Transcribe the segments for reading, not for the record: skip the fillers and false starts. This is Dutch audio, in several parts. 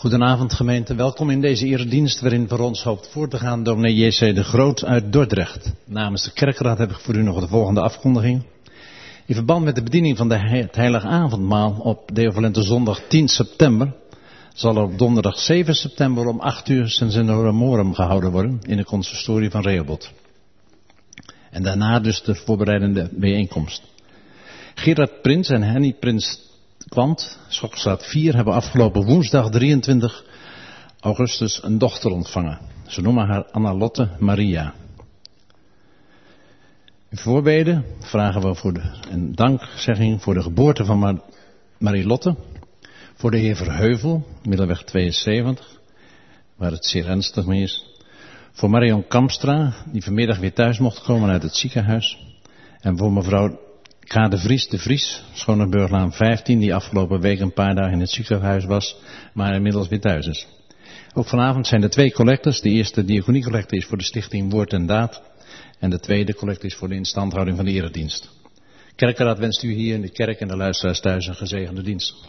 Goedenavond gemeente, welkom in deze eredienst waarin voor ons hoopt voor te gaan dominee J.C. de Groot uit Dordrecht. Namens de kerkraad heb ik voor u nog de volgende afkondiging. In verband met de bediening van het heilige avondmaal op Deovalente zondag 10 september... zal er op donderdag 7 september om 8 uur Sensenoramorum gehouden worden in de consistorie van Rehoboth. En daarna dus de voorbereidende bijeenkomst. Gerard Prins en Henny Prins Kwant, Schokstraat 4, hebben afgelopen woensdag 23 augustus een dochter ontvangen. Ze noemen haar Anna-Lotte Maria. In voorbeden vragen we een dankzegging voor de geboorte van Marie-Lotte. Voor de heer Verheuvel, Middelweg 72, waar het zeer ernstig mee is. Voor Marion Kamstra, die vanmiddag weer thuis mocht komen uit het ziekenhuis. En voor mevrouw K. de Vries, Schoonenburglaan 15, die afgelopen week een paar dagen in het ziekenhuis was, maar inmiddels weer thuis is. Ook vanavond zijn er 2 collectes. De eerste diaconiecollecte is voor de stichting Woord en Daad. En de tweede collecte is voor de instandhouding van de eredienst. Kerkraad wenst u hier in de kerk en de luisteraars thuis een gezegende dienst.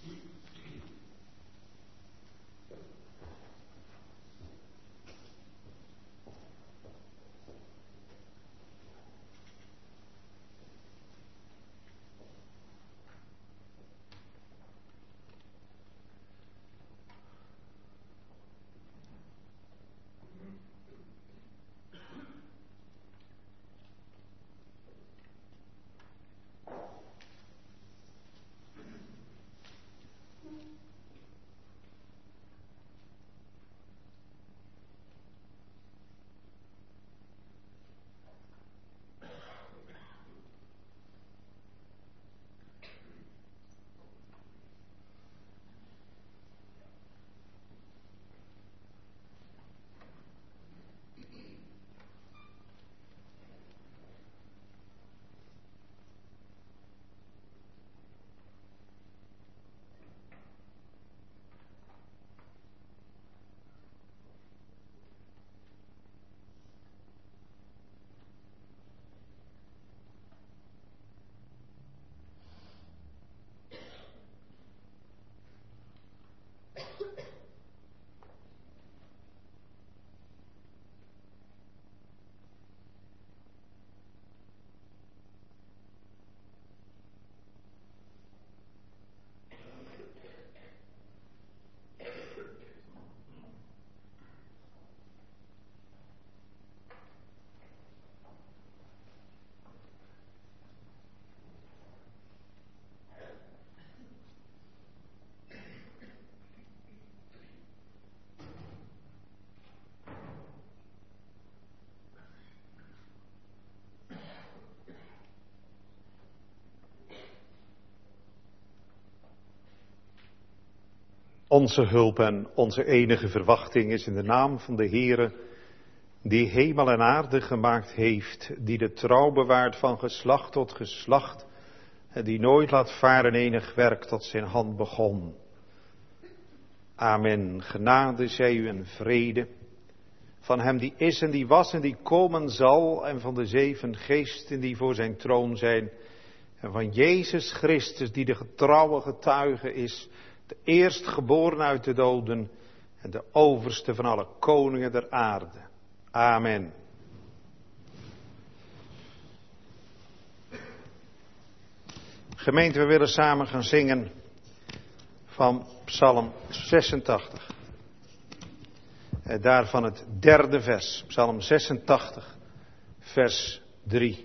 Onze hulp en onze enige verwachting is in de naam van de Heere, die hemel en aarde gemaakt heeft, die de trouw bewaart van geslacht tot geslacht, en die nooit laat varen enig werk tot zijn hand begon. Amen. Genade zij u en vrede, van hem die is en die was en die komen zal, en van de 7 geesten die voor zijn troon zijn, en van Jezus Christus, die de getrouwe getuige is, de eerstgeboren uit de doden en de overste van alle koningen der aarde. Amen. Gemeente, we willen samen gaan zingen van Psalm 86. En daarvan het 3e vers, Psalm 86, vers 3.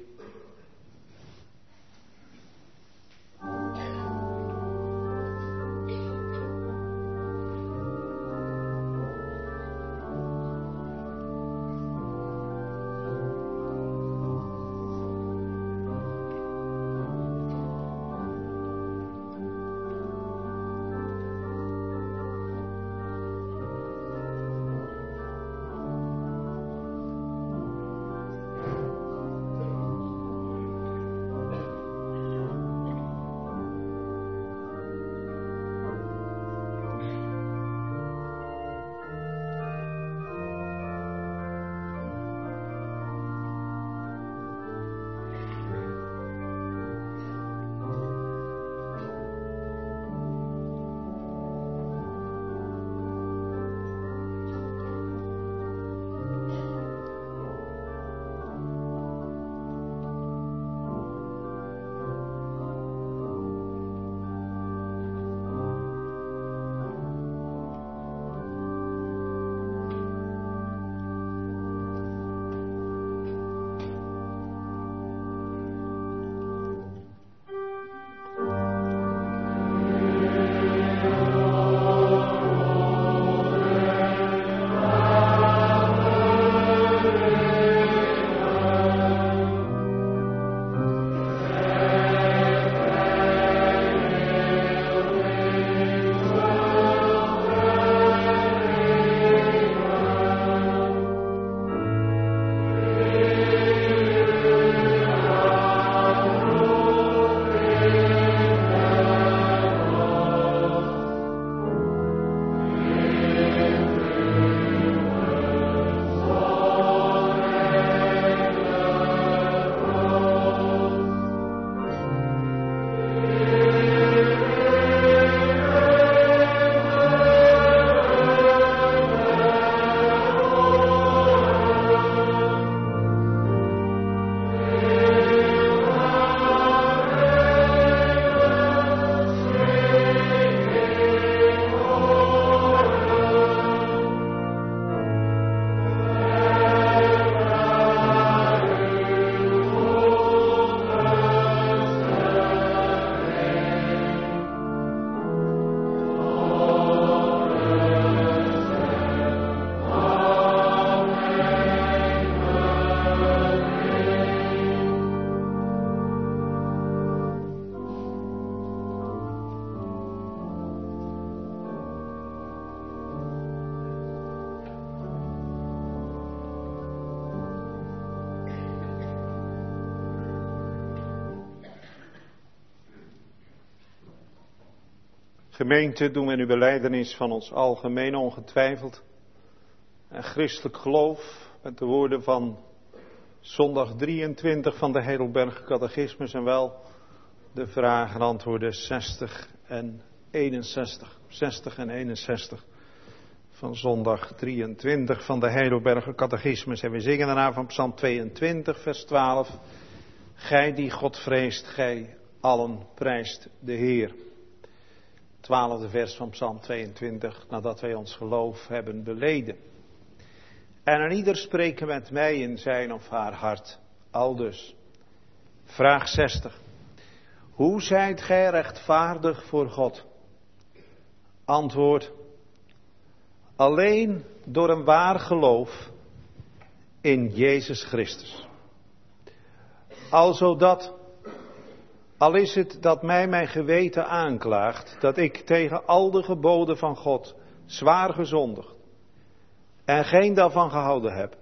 Gemeente, doen we nu belijdenis van ons algemeen ongetwijfeld en christelijk geloof met de woorden van zondag 23 van de Heidelberger Catechismus en wel de vragen en antwoorden 60 en 61. 60 en 61 van zondag 23 van de Heidelberger Catechismus. En we zingen daarna van Psalm 22 vers 12. Gij die God vreest, gij allen prijst de Heer. 12e vers van Psalm 22, nadat wij ons geloof hebben beleden. En aan ieder spreken met mij in zijn of haar hart, aldus. Vraag 60. Hoe zijt gij rechtvaardig voor God? Antwoord. Alleen door een waar geloof in Jezus Christus. Alzodat, al is het dat mij mijn geweten aanklaagt, dat ik tegen al de geboden van God zwaar gezondigd en geen daarvan gehouden heb,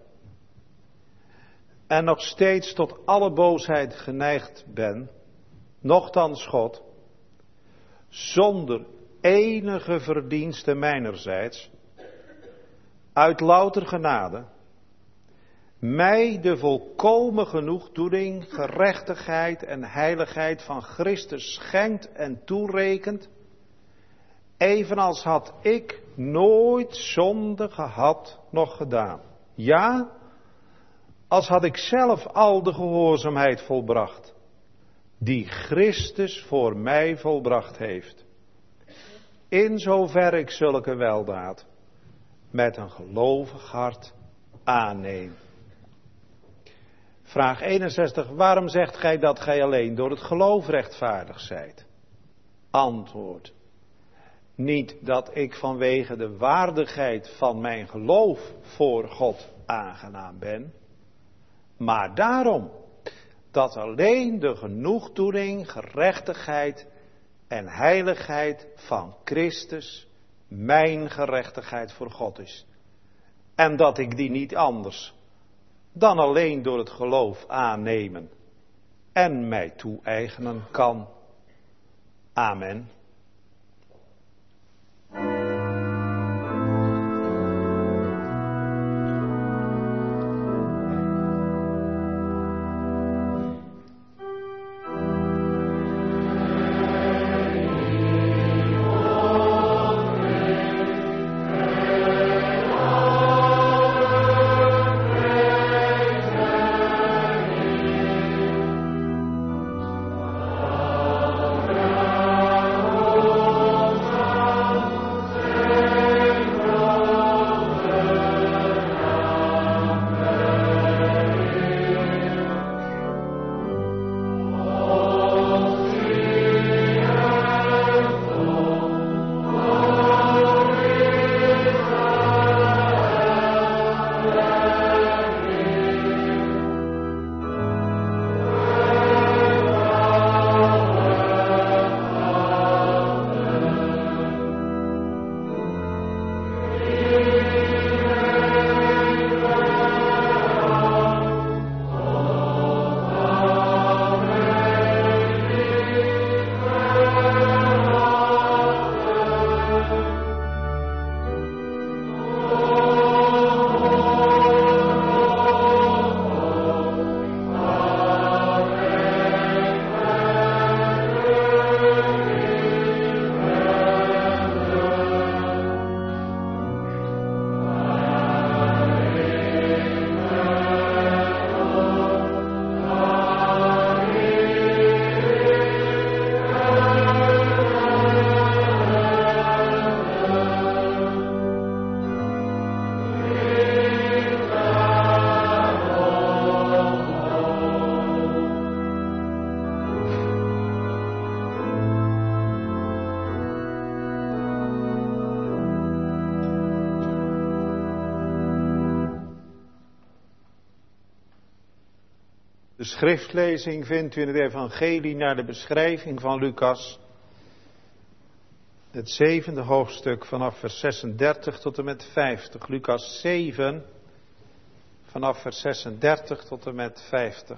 en nog steeds tot alle boosheid geneigd ben, nochtans God, zonder enige verdienste mijnerzijds, uit louter genade, mij de volkomen genoegdoening, gerechtigheid en heiligheid van Christus schenkt en toerekent, evenals had ik nooit zonde gehad nog gedaan. Ja, als had ik zelf al de gehoorzaamheid volbracht, die Christus voor mij volbracht heeft. In zover ik zulke weldaad met een gelovig hart aanneem. Vraag 61. Waarom zegt gij dat gij alleen door het geloof rechtvaardig zijt? Antwoord. Niet dat ik vanwege de waardigheid van mijn geloof voor God aangenaam ben, maar daarom dat alleen de genoegdoening, gerechtigheid en heiligheid van Christus mijn gerechtigheid voor God is. En dat ik die niet anders dan alleen door het geloof aannemen en mij toe-eigenen kan. Amen. De schriftlezing vindt u in het evangelie naar de beschrijving van Lucas. Het 7e hoofdstuk vanaf vers 36 tot en met 50. Lucas 7 vanaf vers 36 tot en met 50.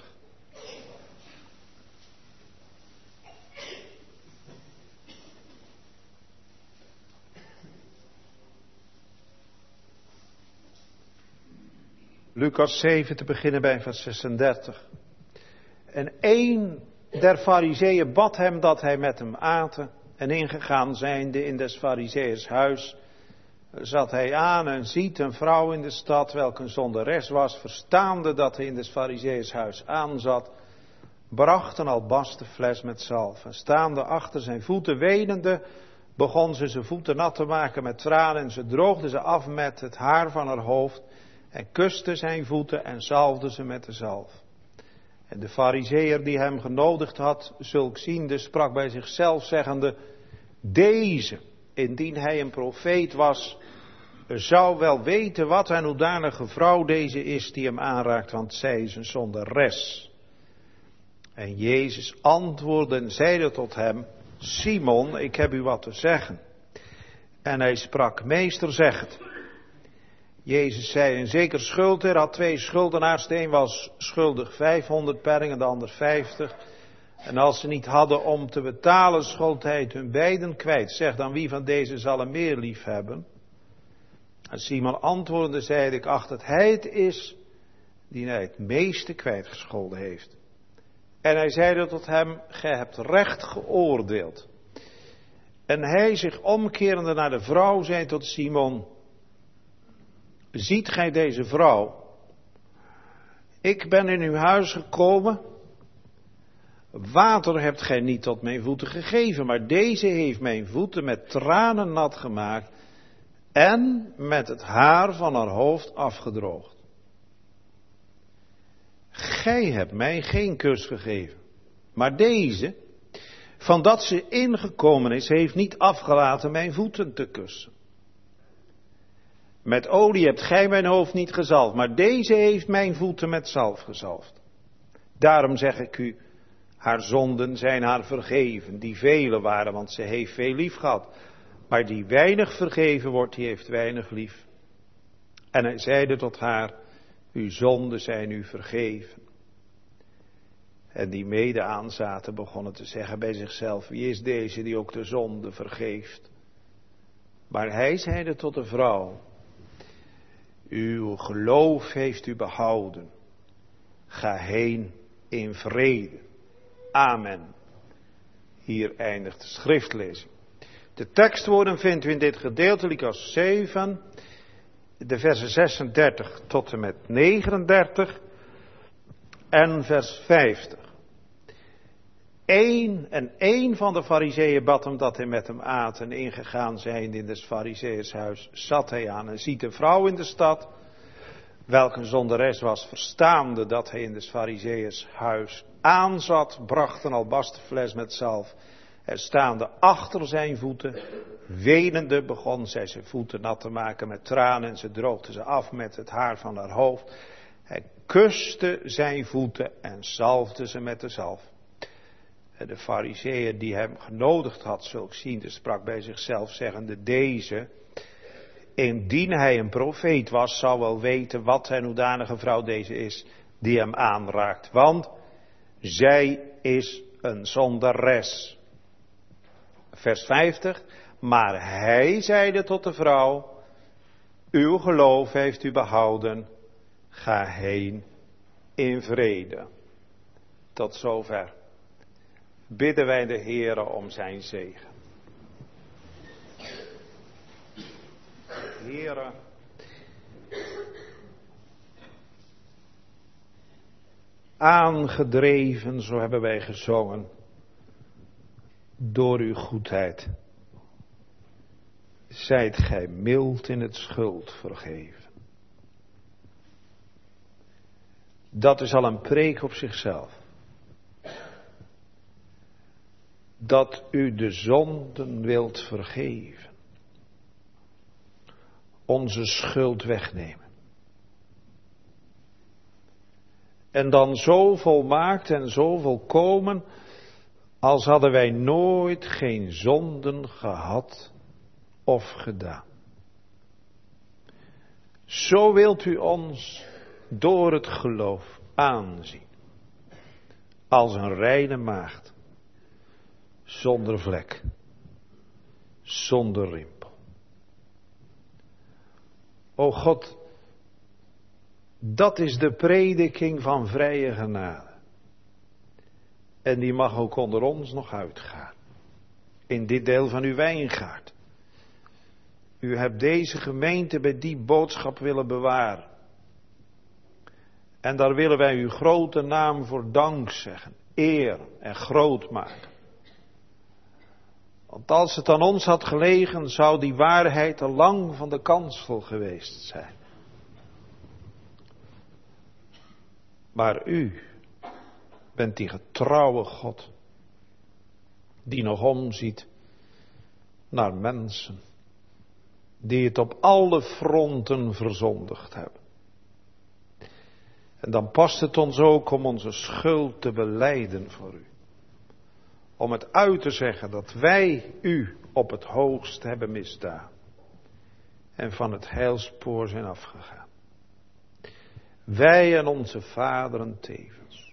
Lucas 7 te beginnen bij vers 36. En een der farizeeën bad hem dat hij met hem aten. En ingegaan zijnde in des farizeeërs huis, zat hij aan en ziet een vrouw in de stad, welke een zonderes was, verstaande dat hij in des farizeeërs huis aanzat, bracht een albasten fles met zalf. En staande achter zijn voeten, wenende, begon ze zijn voeten nat te maken met tranen. En ze droogde ze af met het haar van haar hoofd. En kuste zijn voeten en zalfde ze met de zalf. En de farizeeër die hem genodigd had, zulks ziende, sprak bij zichzelf zeggende: deze, indien hij een profeet was, zou wel weten wat en hoedanige vrouw deze is die hem aanraakt, want zij is een zonderes. En Jezus antwoordde en zeide tot hem: Simon, ik heb u wat te zeggen. En hij sprak: Meester, zeg het. Jezus zei: een zeker schuldheer had 2 schuldenaars. De een was schuldig 500 penningen, de ander 50. En als ze niet hadden om te betalen, schold hij het hun beiden kwijt. Zeg dan, wie van deze zal hem meer lief hebben? En Simon antwoordde zeide: ik acht dat hij het is die hij het meeste kwijtgescholden heeft. En hij zeide tot hem: gij hebt recht geoordeeld. En hij, zich omkerende naar de vrouw, zei tot Simon: ziet gij deze vrouw? Ik ben in uw huis gekomen. Water hebt gij niet tot mijn voeten gegeven, maar deze heeft mijn voeten met tranen nat gemaakt en met het haar van haar hoofd afgedroogd. Gij hebt mij geen kus gegeven, maar deze, van dat ze ingekomen is, heeft niet afgelaten mijn voeten te kussen. Met olie hebt gij mijn hoofd niet gezalfd, maar deze heeft mijn voeten met zalf gezalfd. Daarom zeg ik u, haar zonden zijn haar vergeven, die vele waren, want ze heeft veel lief gehad. Maar die weinig vergeven wordt, die heeft weinig lief. En hij zeide tot haar: uw zonden zijn u vergeven. En die mede aanzaten begonnen te zeggen bij zichzelf: wie is deze die ook de zonde vergeeft? Maar hij zeide tot de vrouw: uw geloof heeft u behouden. Ga heen in vrede. Amen. Hier eindigt de schriftlezing. De tekstwoorden vindt u in dit gedeelte, Lucas 7, de versen 36 tot en met 39 en vers 50. Eén van de farizeeën bad hem dat hij met hem aat, en ingegaan zijnde in des farizeeërs huis zat hij aan en ziet een vrouw in de stad, welke een zonderes was, verstaande dat hij in des farizeeërs huis aanzat, bracht een albasten fles met zalf. En staande achter zijn voeten, wenende, begon zij zijn voeten nat te maken met tranen en ze droogde ze af met het haar van haar hoofd. Hij kuste zijn voeten en zalfde ze met de zalf. En de farizeeër die hem genodigd had, zulks ziende, sprak bij zichzelf zeggende: deze, indien hij een profeet was, zou wel weten wat en hoedanige vrouw deze is die hem aanraakt. Want zij is een zonderes. Vers 50. Maar hij zeide tot de vrouw: uw geloof heeft u behouden. Ga heen in vrede. Tot zover bidden wij de Heere om zijn zegen. Heere, aangedreven, zo hebben wij gezongen, door uw goedheid, zijt gij mild in het schuld vergeven. Dat is al een preek op zichzelf. Dat u de zonden wilt vergeven. Onze schuld wegnemen. En dan zo volmaakt en zo volkomen, als hadden wij nooit geen zonden gehad of gedaan. Zo wilt u ons door het geloof aanzien. Als een reine maagd. Zonder vlek. Zonder rimpel. O God, Dat is de prediking van vrije genade. En die mag ook onder ons nog uitgaan. In dit deel van uw wijngaard. U hebt deze gemeente bij die boodschap willen bewaren. En daar willen wij uw grote naam voor dank zeggen. Eer en groot maken. Want als het aan ons had gelegen, zou die waarheid al lang van de kansel geweest zijn. Maar u bent die getrouwe God, die nog omziet naar mensen, die het op alle fronten verzondigd hebben. En dan past het ons ook om onze schuld te belijden voor u. Om het uit te zeggen dat wij u op het hoogst hebben misdaan. En van het heilspoor zijn afgegaan. Wij en onze vaderen tevens.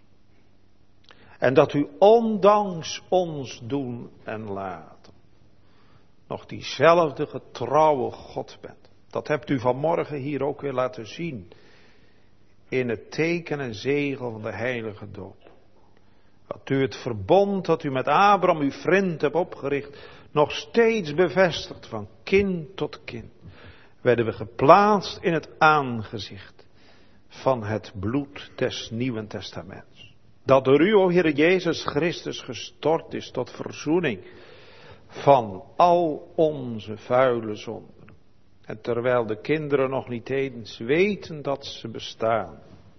En dat u ondanks ons doen en laten. Nog diezelfde getrouwe God bent. Dat hebt u vanmorgen hier ook weer laten zien. In het teken en zegel van de heilige doop. Dat u het verbond dat u met Abraham uw vriend hebt opgericht, nog steeds bevestigt van kind tot kind. Werden we geplaatst in het aangezicht van het bloed des Nieuwen Testaments. Dat door u, o Heer Jezus Christus, gestort is tot verzoening van al onze vuile zonden. En terwijl de kinderen nog niet eens weten dat ze bestaan,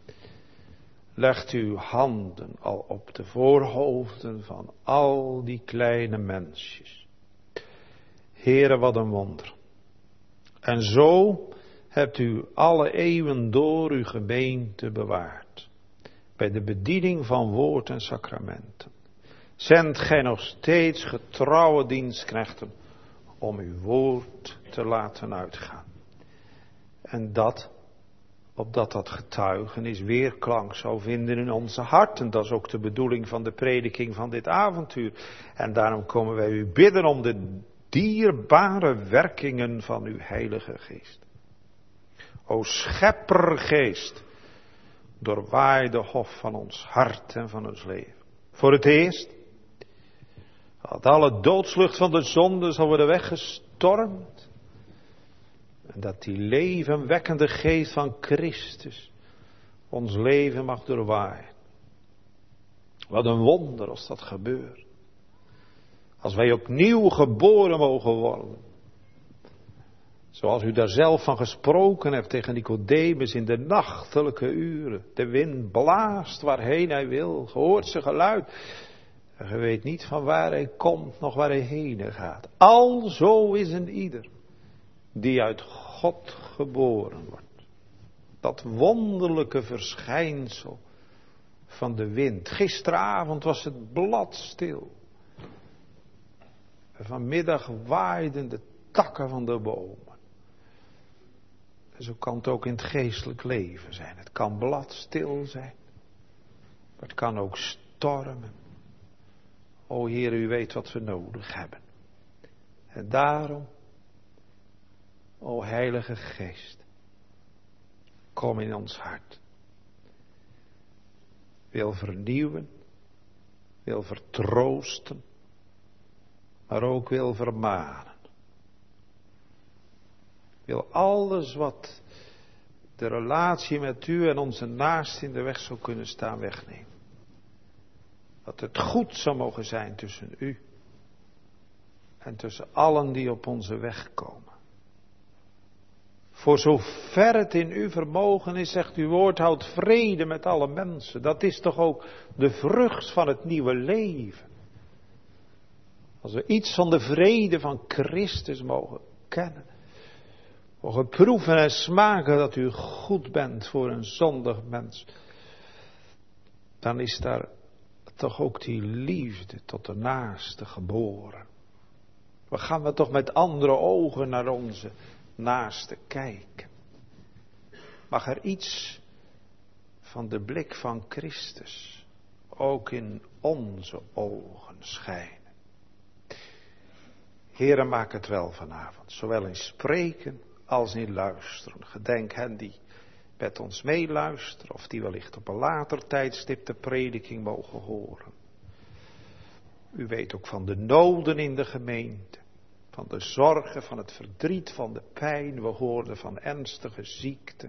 legt u uw handen al op de voorhoofden van al die kleine mensjes. Heere, wat een wonder. En zo hebt u alle eeuwen door uw gemeente bewaard. Bij de bediening van woord en sacramenten. Zendt gij nog steeds getrouwe dienstknechten om uw woord te laten uitgaan. En dat, opdat dat getuigenis weerklank zou vinden in onze harten. Dat is ook de bedoeling van de prediking van dit avontuur. En daarom komen wij u bidden om de dierbare werkingen van uw Heilige Geest. O Scheppergeest, doorwaai de hof van ons hart en van ons leven. Voor het eerst, dat alle doodslucht van de zonde zal worden weggestormd. En dat die levenwekkende geest van Christus ons leven mag doorwaaien. Wat een wonder als dat gebeurt. Als wij opnieuw geboren mogen worden. Zoals u daar zelf van gesproken hebt tegen Nicodemus in de nachtelijke uren. De wind blaast waarheen hij wil, hoort zijn geluid. En je weet niet van waar hij komt, nog waar hij heen gaat. Alzo is een ieder die uit God geboren wordt. Dat wonderlijke verschijnsel van de wind. Gisteravond was het blad stil. En vanmiddag waaiden de takken van de bomen. En zo kan het ook in het geestelijk leven zijn. Het kan bladstil zijn. Maar het kan ook stormen. O Heer, u weet wat we nodig hebben. En daarom, o Heilige Geest, kom in ons hart. Wil vernieuwen, wil vertroosten, maar ook wil vermanen. Wil alles wat de relatie met u en onze naasten in de weg zou kunnen staan wegnemen. Dat het goed zou mogen zijn tussen u en tussen allen die op onze weg komen. Voor zover het in uw vermogen is, zegt uw woord, houd vrede met alle mensen. Dat is toch ook de vrucht van het nieuwe leven. Als we iets van de vrede van Christus mogen kennen. Mogen proeven en smaken dat u goed bent voor een zondig mens. Dan is daar toch ook die liefde tot de naaste geboren. We gaan we toch met andere ogen naar onze naaste kijken. Mag er iets van de blik van Christus ook in onze ogen schijnen. Heere, maak het wel vanavond, zowel in spreken als in luisteren. Gedenk hen die met ons meeluisteren of die wellicht op een later tijdstip de prediking mogen horen. U weet ook van de noden in de gemeente, van de zorgen, van het verdriet, van de pijn. We hoorden van ernstige ziekte.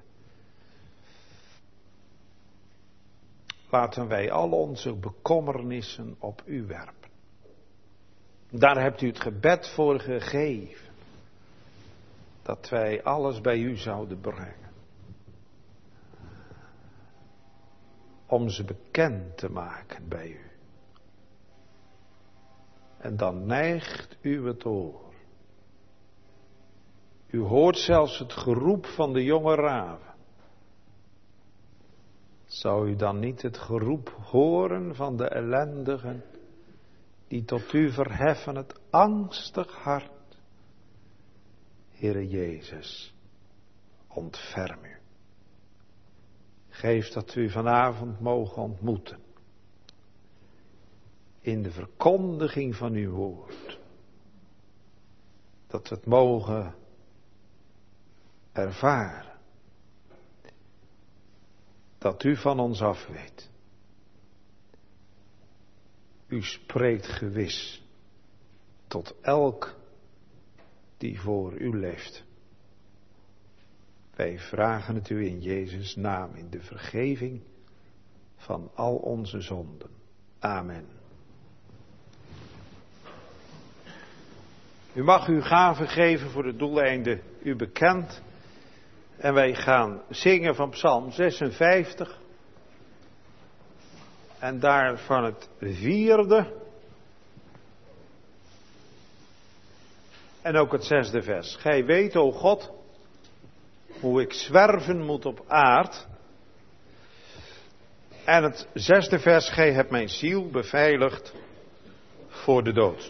Laten wij al onze bekommernissen op u werpen. Daar hebt u het gebed voor gegeven. Dat wij alles bij u zouden brengen. Om ze bekend te maken bij u. En dan neigt u het oor. U hoort zelfs het geroep van de jonge raven. Zou u dan niet het geroep horen van de ellendigen die tot u verheffen het angstig hart? Heere Jezus, ontferm u. Geef dat we u vanavond mogen ontmoeten. In de verkondiging van uw woord. Dat we het mogen ervaren. Dat u van ons af weet. U spreekt gewis tot elk die voor u leeft. Wij vragen het u in Jezus' naam, in de vergeving van al onze zonden. Amen. U mag uw gaven geven voor de doeleinden u bekend. En wij gaan zingen van Psalm 56. En daarvan het 4e. En ook het 6e vers. Gij weet, o God, hoe ik zwerven moet op aard. En het 6e vers. Gij hebt mijn ziel beveiligd voor de dood.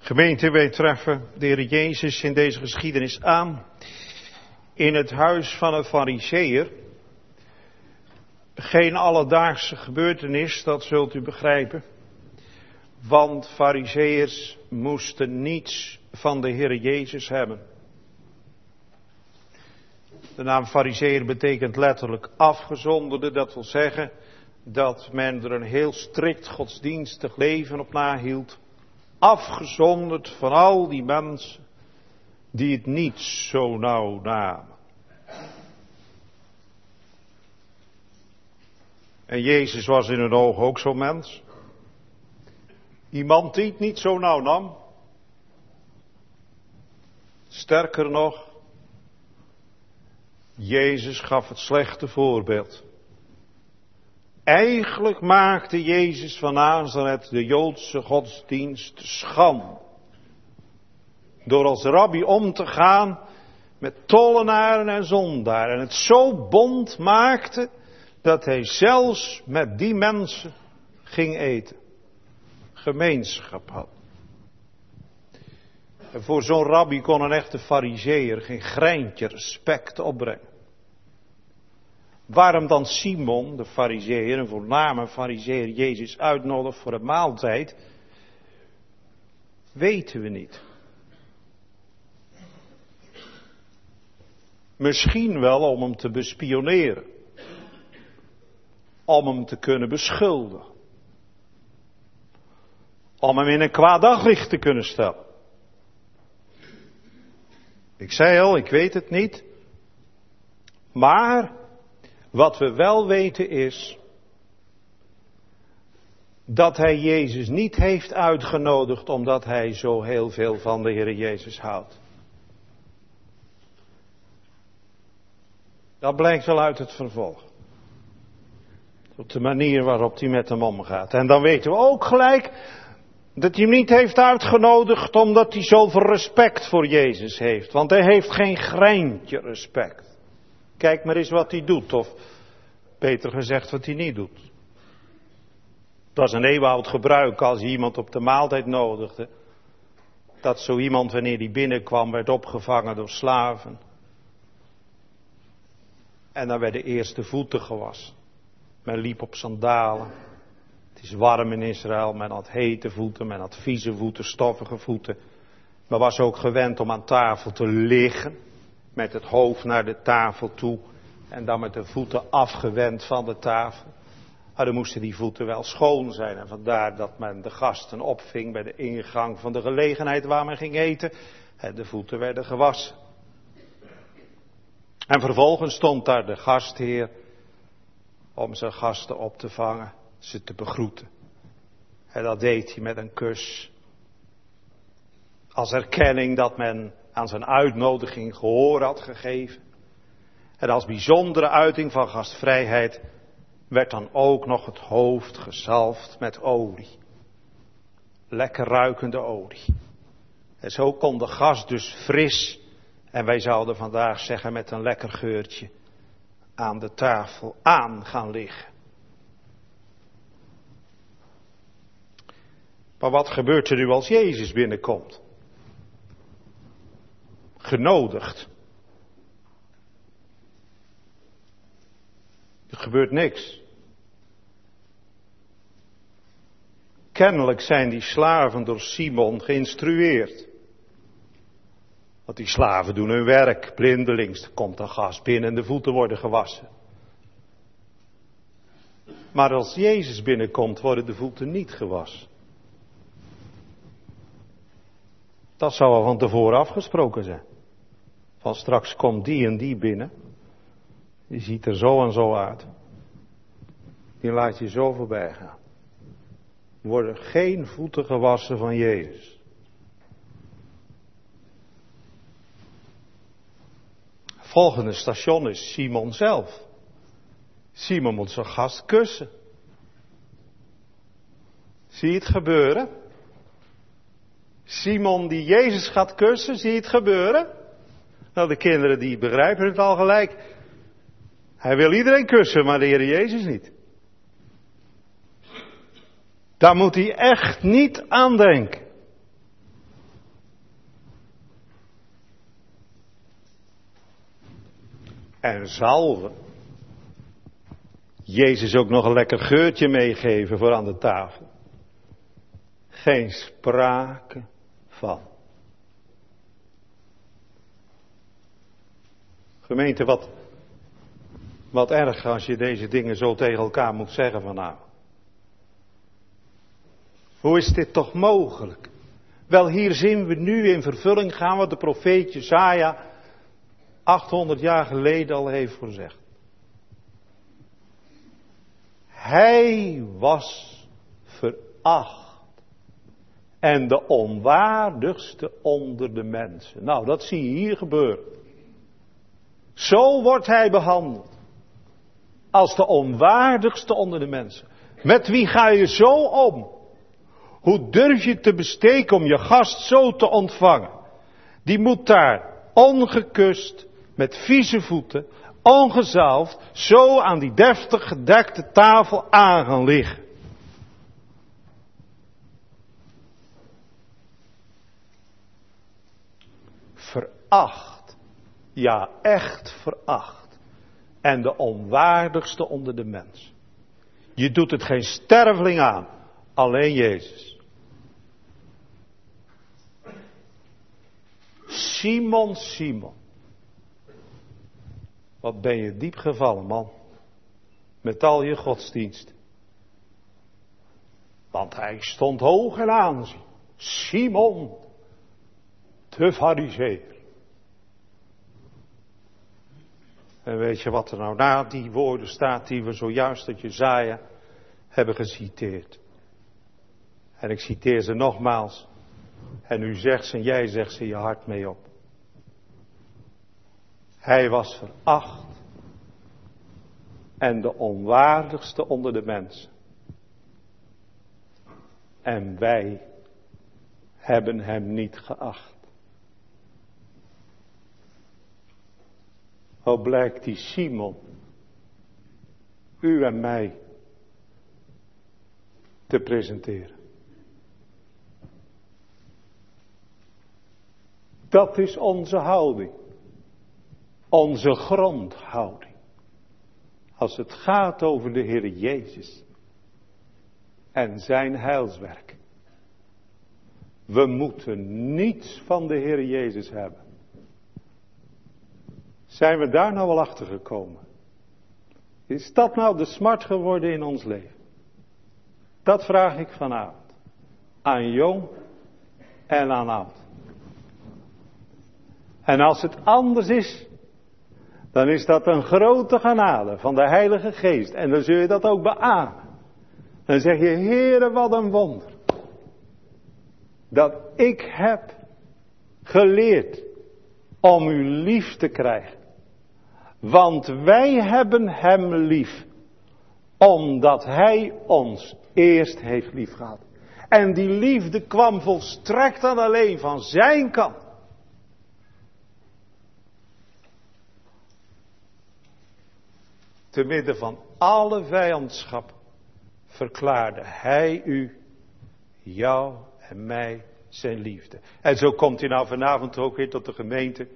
Gemeente, wij treffen de Heer Jezus in deze geschiedenis aan in het huis van een Farizeeër. Geen alledaagse gebeurtenis, dat zult u begrijpen. Want Farizeeërs moesten niets van de Heer Jezus hebben. De naam Farizeeër betekent letterlijk afgezonderde. Dat wil zeggen dat men er een heel strikt godsdienstig leven op nahield. Afgezonderd van al die mensen die het niet zo nauw namen. En Jezus was in hun ogen ook zo'n mens. Iemand die het niet zo nauw nam. Sterker nog, Jezus gaf het slechte voorbeeld. Eigenlijk maakte Jezus van Nazareth de Joodse godsdienst schande. Door als rabbi om te gaan met tollenaren en zondaren. En het zo bond maakte dat hij zelfs met die mensen ging eten. Gemeenschap had. En voor zo'n rabbi kon een echte Farizeeër geen greintje respect opbrengen. Waarom dan Simon, de Farizeeër, een voorname Farizeeër, Jezus uitnodigt voor een maaltijd, weten we niet. Misschien wel om hem te bespioneren. Om hem te kunnen beschuldigen. Om hem in een kwaad daglicht te kunnen stellen. Ik zei al, ik weet het niet. Maar wat we wel weten is dat hij Jezus niet heeft uitgenodigd omdat hij zo heel veel van de Heer Jezus houdt. Dat blijkt wel uit het vervolg. Op de manier waarop hij met hem omgaat. En dan weten we ook gelijk dat hij hem niet heeft uitgenodigd omdat hij zoveel respect voor Jezus heeft. Want hij heeft geen greintje respect. Kijk maar eens wat hij doet, of beter gezegd wat hij niet doet. Dat is een eeuwenoud gebruik als je iemand op de maaltijd nodigde. Dat zo iemand wanneer hij binnenkwam werd opgevangen door slaven. En dan werden eerst de voeten gewassen. Men liep op sandalen. Het is warm in Israël, men had hete voeten, men had vieze voeten, stoffige voeten. Men was ook gewend om aan tafel te liggen, met het hoofd naar de tafel toe en dan met de voeten afgewend van de tafel. Maar dan moesten die voeten wel schoon zijn en vandaar dat men de gasten opving bij de ingang van de gelegenheid waar men ging eten. En de voeten werden gewassen. En vervolgens stond daar de gastheer om zijn gasten op te vangen, ze te begroeten. En dat deed hij met een kus. Als erkenning dat men aan zijn uitnodiging gehoor had gegeven. En als bijzondere uiting van gastvrijheid werd dan ook nog het hoofd gezalfd met olie. Lekker ruikende olie. En zo kon de gast dus fris, en wij zouden vandaag zeggen met een lekker geurtje, aan de tafel aan gaan liggen. Maar wat gebeurt er nu als Jezus binnenkomt? Genodigd. Er gebeurt niks. Kennelijk zijn die slaven door Simon geïnstrueerd. Want die slaven doen hun werk, blindelings. Er komt een gast binnen en de voeten worden gewassen. Maar als Jezus binnenkomt, worden de voeten niet gewassen. Dat zou al van tevoren afgesproken zijn. Van straks komt die en die binnen. Die ziet er zo en zo uit. Die laat je zo voorbij gaan. Er worden geen voeten gewassen van Jezus. Volgende station is Simon zelf. Simon moet zijn gast kussen. Zie je het gebeuren? Simon die Jezus gaat kussen, zie je het gebeuren? Nou, de kinderen die begrijpen het al gelijk. Hij wil iedereen kussen, maar de Heer Jezus niet. Daar moet hij echt niet aan denken. en zalven. Jezus ook nog een lekker geurtje meegeven voor aan de tafel. Geen sprake van. Gemeente, wat erg als je deze dingen zo tegen elkaar moet zeggen vanavond. Hoe is dit toch mogelijk? Wel, hier zien we nu in vervulling gaan wat de profeet Jesaja 800 jaar geleden al heeft voorzegd. Hij was veracht en de onwaardigste onder de mensen. Nou, dat zie je hier gebeuren. Zo wordt hij behandeld. Als de onwaardigste onder de mensen. Met wie ga je zo om? Hoe durf je te besteken om je gast zo te ontvangen? Die moet daar ongekust, met vieze voeten, ongezalfd, zo aan die deftig gedekte tafel aan gaan liggen. Veracht. Ja, echt veracht. En de onwaardigste onder de mens. Je doet het geen sterveling aan. Alleen Jezus. Simon, Simon. Wat ben je diep gevallen, man. Met al je godsdienst. Want hij stond hoog in aanzien. Simon, de Farizeeër. En weet je wat er nou na die woorden staat die we zojuist uit Jesaja hebben geciteerd. En ik citeer ze nogmaals. En u zegt ze en jij zegt ze je hart mee op. Hij was veracht en de onwaardigste onder de mensen. En wij hebben hem niet geacht. Hoe blijkt die Simon u en mij te presenteren. Dat is onze houding. Onze grondhouding. Als het gaat over de Heer Jezus. En zijn heilswerk. We moeten niets van de Heer Jezus hebben. Zijn we daar nou wel achter gekomen? Is dat nou de smart geworden in ons leven? Dat vraag ik vanavond. Aan jong en aan oud. En als het anders is, dan is dat een grote genade van de Heilige Geest. En dan zul je dat ook beamen. Dan zeg je, Heere, wat een wonder. Dat ik heb geleerd om u lief te krijgen. Want wij hebben hem lief. Omdat hij ons eerst heeft liefgehad. En die liefde kwam volstrekt en alleen van zijn kant. Te midden van alle vijandschap verklaarde hij u, jou en mij zijn liefde. En zo komt hij nou vanavond ook weer tot de gemeente.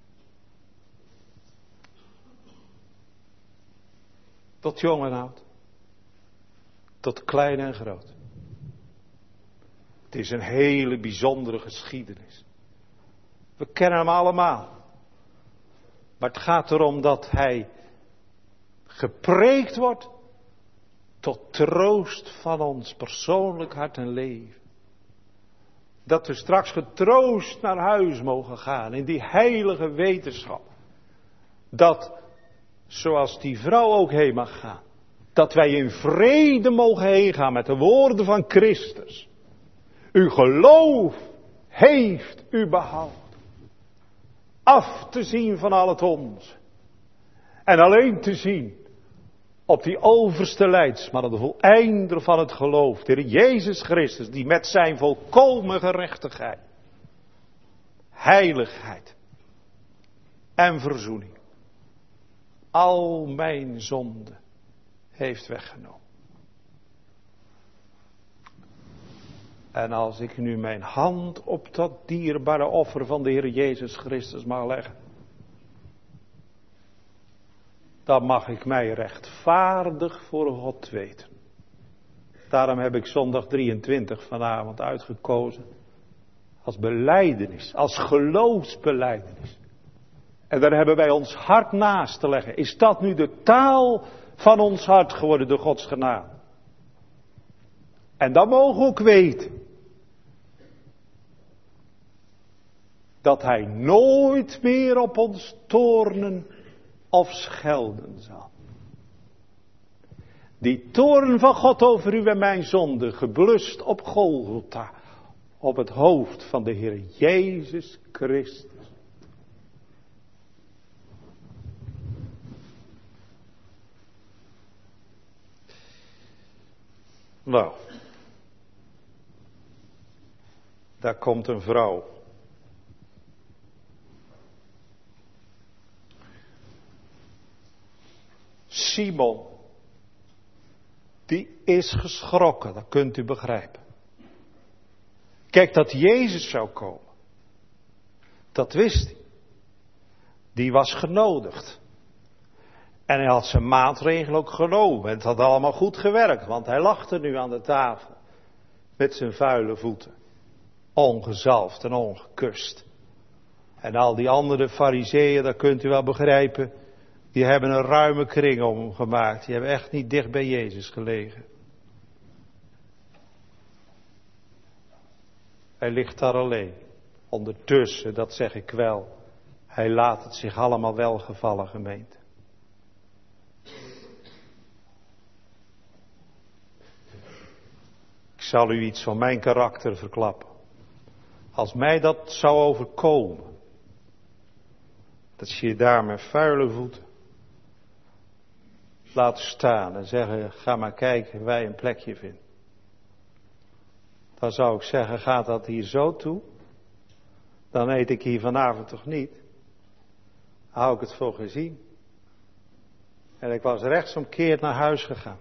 Tot jong en oud. Tot klein en groot. Het is een hele bijzondere geschiedenis. We kennen hem allemaal. Maar het gaat erom dat hij gepreekt wordt tot troost van ons persoonlijk hart en leven. Dat we straks getroost naar huis mogen gaan in die heilige wetenschap. Dat, zoals die vrouw ook heen mag gaan, dat wij in vrede mogen heen gaan met de woorden van Christus. Uw geloof heeft u behouden. Af te zien van al het onze. En alleen te zien op die overste leidsman, de voleinder van het geloof, de Heer Jezus Christus, die met zijn volkomen gerechtigheid, heiligheid en verzoening al mijn zonden heeft weggenomen. En als ik nu mijn hand op dat dierbare offer van de Heer Jezus Christus mag leggen, dan mag ik mij rechtvaardig voor God weten. Daarom heb ik zondag 23 vanavond uitgekozen. Als belijdenis, als geloofsbelijdenis. En daar hebben wij ons hart naast te leggen. Is dat nu de taal van ons hart geworden door Gods genade? En dan mogen we ook weten dat Hij nooit meer op ons toornen of schelden zal. Die toorn van God over u en mijn zonde, geblust op Golgotha, op het hoofd van de Heer Jezus Christus. Nou, daar komt een vrouw. Simon, die is geschrokken, dat kunt u begrijpen. Kijk, dat Jezus zou komen, dat wist hij. Die was genodigd. En hij had zijn maatregelen ook genomen. Het had allemaal goed gewerkt, want hij lag er nu aan de tafel. Met zijn vuile voeten. Ongezalfd en ongekust. En al die andere fariseeën, dat kunt u wel begrijpen. Die hebben een ruime kring om hem gemaakt. Die hebben echt niet dicht bij Jezus gelegen. Hij ligt daar alleen. Ondertussen, dat zeg ik wel. Hij laat het zich allemaal welgevallen, gemeente. Ik zal u iets van mijn karakter verklappen. Als mij dat zou overkomen. Dat je je daar met vuile voeten laat staan en zeggen, ga maar kijken waar je een plekje vindt. Dan zou ik zeggen, gaat dat hier zo toe? Dan eet ik hier vanavond toch niet? Hou ik het voor gezien. En ik was rechtsomkeerd naar huis gegaan.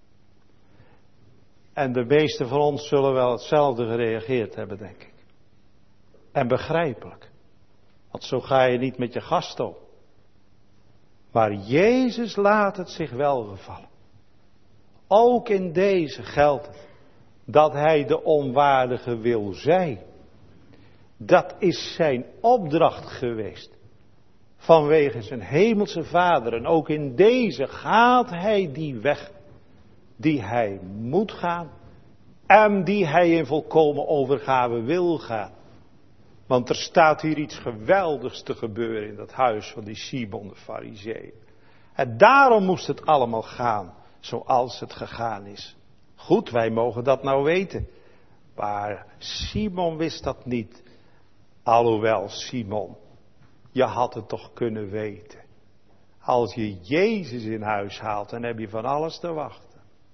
En de meesten van ons zullen wel hetzelfde gereageerd hebben, denk ik. En begrijpelijk. Want zo ga je niet met je gast om. Maar Jezus laat het zich welgevallen. Ook in deze geldt het. Dat Hij de onwaardige wil zijn. Dat is zijn opdracht geweest. Vanwege zijn hemelse Vader. En ook in deze gaat Hij die weg. Die Hij moet gaan. En die Hij in volkomen overgave wil gaan. Want er staat hier iets geweldigs te gebeuren in dat huis van die Simon de Farizeeën. En daarom moest het allemaal gaan zoals het gegaan is. Goed, wij mogen dat nou weten. Maar Simon wist dat niet. Alhoewel, Simon, je had het toch kunnen weten. Als je Jezus in huis haalt, dan heb je van alles te wachten.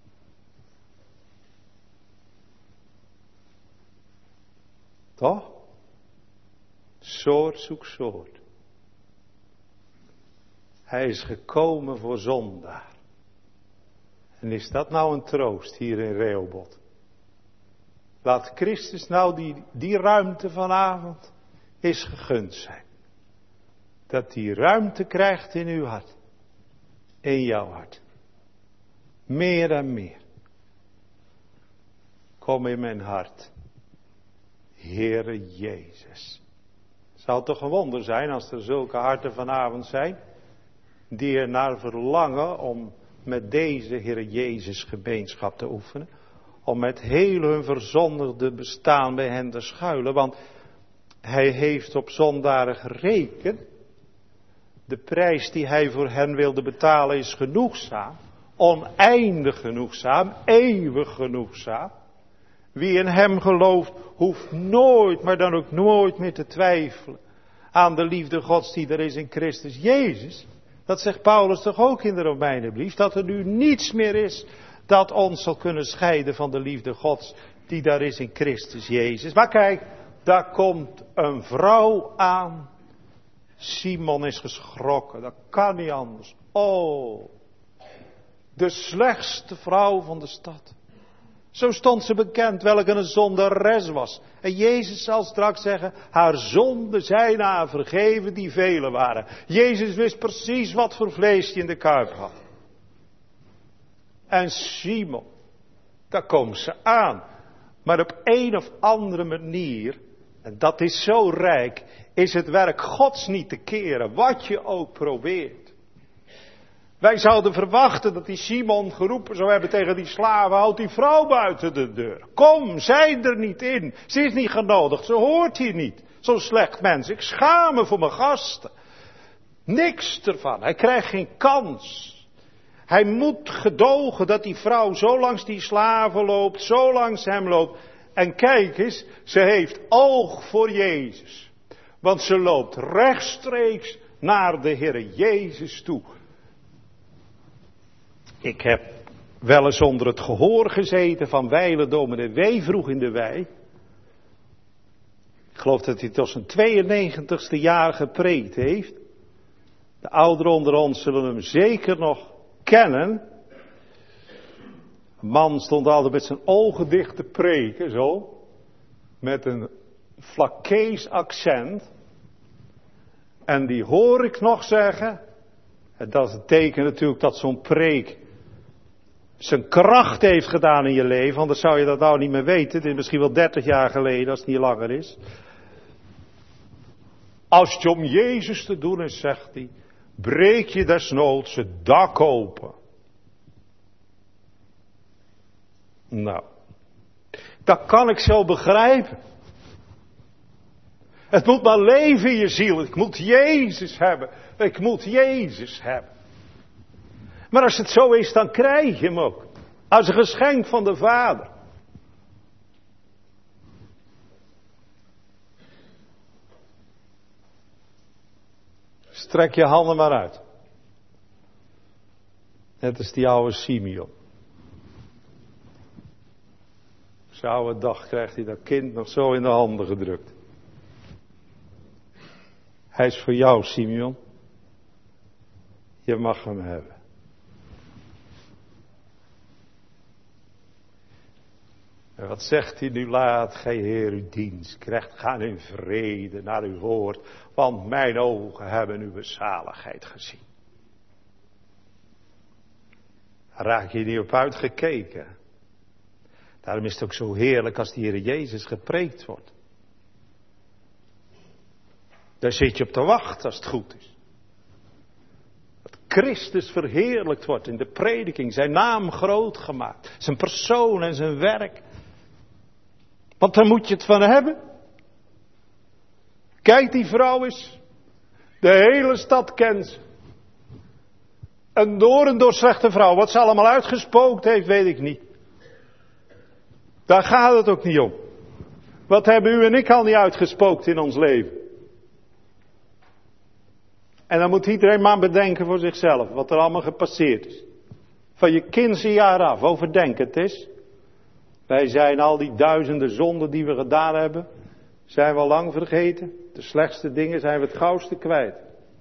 Toch? Soort zoekt soort. Hij is gekomen voor zondaar. En is dat nou een troost hier in Rehoboth? Laat Christus nou die ruimte vanavond is gegund zijn. Dat die ruimte krijgt in uw hart. In jouw hart. Meer en meer. Kom in mijn hart. Heere Jezus. Zou het toch een wonder zijn als er zulke harten vanavond zijn. Die er naar verlangen om met deze Heere Jezus gemeenschap te oefenen. Om met heel hun verzondigde bestaan bij hen te schuilen. Want Hij heeft op zondaren gerekend. De prijs die Hij voor hen wilde betalen is genoegzaam. Oneindig genoegzaam. Eeuwig genoegzaam. Wie in Hem gelooft, hoeft nooit, maar dan ook nooit meer te twijfelen aan de liefde Gods die er is in Christus Jezus. Dat zegt Paulus toch ook in de Romeinenbrief, dat er nu niets meer is dat ons zal kunnen scheiden van de liefde Gods die daar is in Christus Jezus. Maar kijk, daar komt een vrouw aan. Simon is geschrokken, dat kan niet anders. Oh, de slechtste vrouw van de stad. Zo stond ze bekend welke een zondares was. En Jezus zal straks zeggen, haar zonden zijn haar vergeven die vele waren. Jezus wist precies wat voor vlees hij in de kuip had. En Simon, daar komt ze aan. Maar op een of andere manier, en dat is zo rijk, is het werk Gods niet te keren, wat je ook probeert. Wij zouden verwachten dat die Simon geroepen zou hebben tegen die slaven, houd die vrouw buiten de deur. Kom, zij er niet in. Ze is niet genodigd, ze hoort hier niet. Zo'n slecht mens, ik schaam me voor mijn gasten. Niks ervan, hij krijgt geen kans. Hij moet gedogen dat die vrouw zo langs die slaven loopt, zo langs hem loopt. En kijk eens, ze heeft oog voor Jezus. Want ze loopt rechtstreeks naar de Heere Jezus toe. Ik heb wel eens onder het gehoor gezeten van wijlen dominee W. vroeg in de wei. Ik geloof dat hij tot zijn 92ste jaar gepreekt heeft. De ouderen onder ons zullen hem zeker nog kennen. Een man stond altijd met zijn ogen dicht te preken, zo. Met een Vlakkees accent. En die hoor ik nog zeggen. En dat is het teken natuurlijk dat zo'n preek zijn kracht heeft gedaan in je leven. Anders zou je dat nou niet meer weten. Dit is misschien wel 30 jaar geleden, als het niet langer is. Als het om Jezus te doen is, zegt hij, breek je desnoods het dak open. Nou, dat kan ik zo begrijpen. Het moet maar leven in je ziel. Ik moet Jezus hebben. Ik moet Jezus hebben. Maar als het zo is, dan krijg je hem ook. Als een geschenk van de Vader. Strek je handen maar uit. Net als die oude Simeon. Zijn oude dag krijgt hij dat kind nog zo in de handen gedrukt. Hij is voor jou, Simeon. Je mag hem hebben. En wat zegt hij nu? Laat gij Heer uw dienst krijgt, gaan in vrede naar uw woord, want mijn ogen hebben uw zaligheid gezien. Daar raak je niet op uitgekeken. Daarom is het ook zo heerlijk als de Heer Jezus gepreekt wordt. Daar zit je op te wachten als het goed is. Dat Christus verheerlijkt wordt in de prediking, zijn naam groot gemaakt, zijn persoon en zijn werk. Want daar moet je het van hebben. Kijk, die vrouw is. De hele stad kent ze. Een door en door slechte vrouw. Wat ze allemaal uitgespookt heeft, weet ik niet. Daar gaat het ook niet om. Wat hebben u en ik al niet uitgespookt in ons leven? En dan moet iedereen maar bedenken voor zichzelf. Wat er allemaal gepasseerd is. Van je kinderjaar af. Overdenk het eens. Wij zijn al die duizenden zonden die we gedaan hebben. Zijn we al lang vergeten. De slechtste dingen zijn we het gauwste kwijt.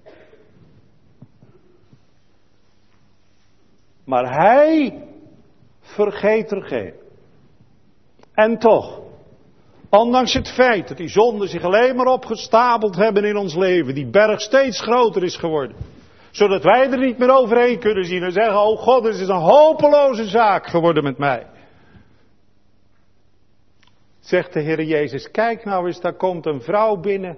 Maar hij vergeet er geen. En toch, ondanks het feit dat die zonden zich alleen maar opgestapeld hebben in ons leven, die berg steeds groter is geworden, zodat wij er niet meer overheen kunnen zien en zeggen, oh God, dit is een hopeloze zaak geworden met mij. Zegt de Heer Jezus, kijk nou eens, daar komt een vrouw binnen.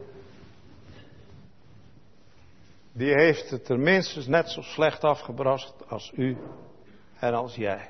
Die heeft het er minstens net zo slecht afgebracht als u en als jij.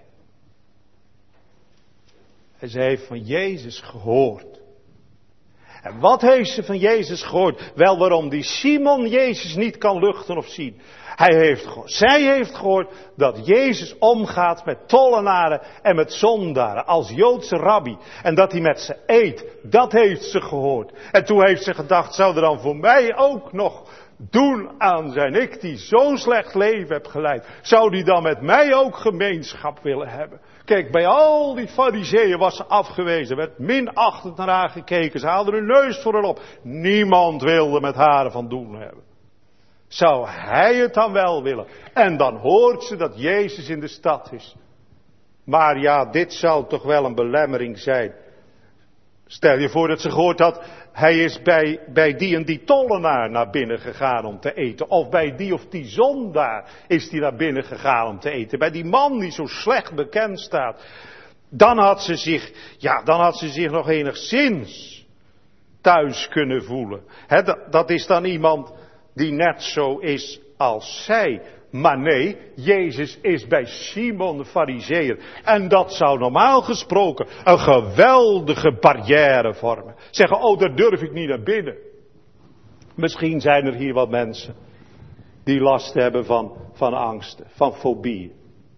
En ze heeft van Jezus gehoord. En wat heeft ze van Jezus gehoord? Wel, waarom die Simon Jezus niet kan luchten of zien. Zij heeft gehoord dat Jezus omgaat met tollenaren en met zondaren als Joodse rabbi. En dat hij met ze eet, dat heeft ze gehoord. En toen heeft ze gedacht, zou er dan voor mij ook nog doen aan zijn? Ik die zo'n slecht leven heb geleid. Zou die dan met mij ook gemeenschap willen hebben? Kijk, bij al die fariseeën was ze afgewezen. Werd minachtend naar haar gekeken. Ze haalden hun neus voor haar op. Niemand wilde met haar van doen hebben. Zou hij het dan wel willen? En dan hoort ze dat Jezus in de stad is. Maar ja, dit zou toch wel een belemmering zijn. Stel je voor dat ze gehoord had, hij is bij die en die tollenaar naar binnen gegaan om te eten. Of bij die of die zondaar is hij naar binnen gegaan om te eten. Bij die man die zo slecht bekend staat. Dan had ze zich nog enigszins thuis kunnen voelen. Dat is dan iemand die net zo is als zij. Maar nee, Jezus is bij Simon de Farizeeër. En dat zou normaal gesproken een geweldige barrière vormen. Zeggen, daar durf ik niet naar binnen. Misschien zijn er hier wat mensen die last hebben van angsten, van fobieën.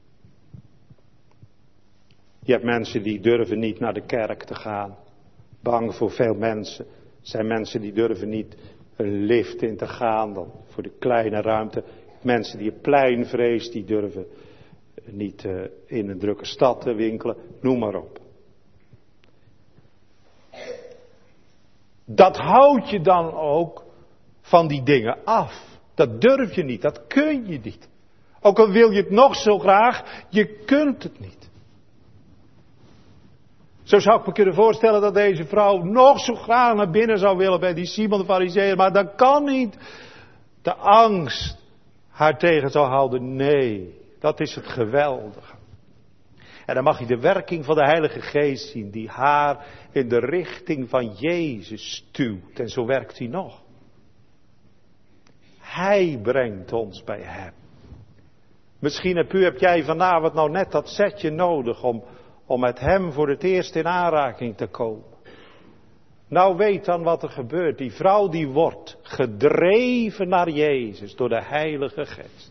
Je hebt mensen die durven niet naar de kerk te gaan. Bang voor veel mensen. Er zijn mensen die durven niet een lift in te gaan dan voor de kleine ruimte. Mensen die een pleinvrees, die durven niet in een drukke stad te winkelen. Noem maar op. Dat houdt je dan ook van die dingen af. Dat durf je niet, dat kun je niet. Ook al wil je het nog zo graag, je kunt het niet. Zo zou ik me kunnen voorstellen dat deze vrouw nog zo graag naar binnen zou willen bij die Simon de Farizeeër. Maar dat kan niet. De angst haar tegen zou houden. Nee, dat is het geweldige. En dan mag je de werking van de Heilige Geest zien. Die haar in de richting van Jezus stuwt. En zo werkt hij nog. Hij brengt ons bij hem. Misschien heb jij vanavond nou net dat setje nodig om met hem voor het eerst in aanraking te komen. Nou weet dan wat er gebeurt. Die vrouw die wordt gedreven naar Jezus door de Heilige Geest.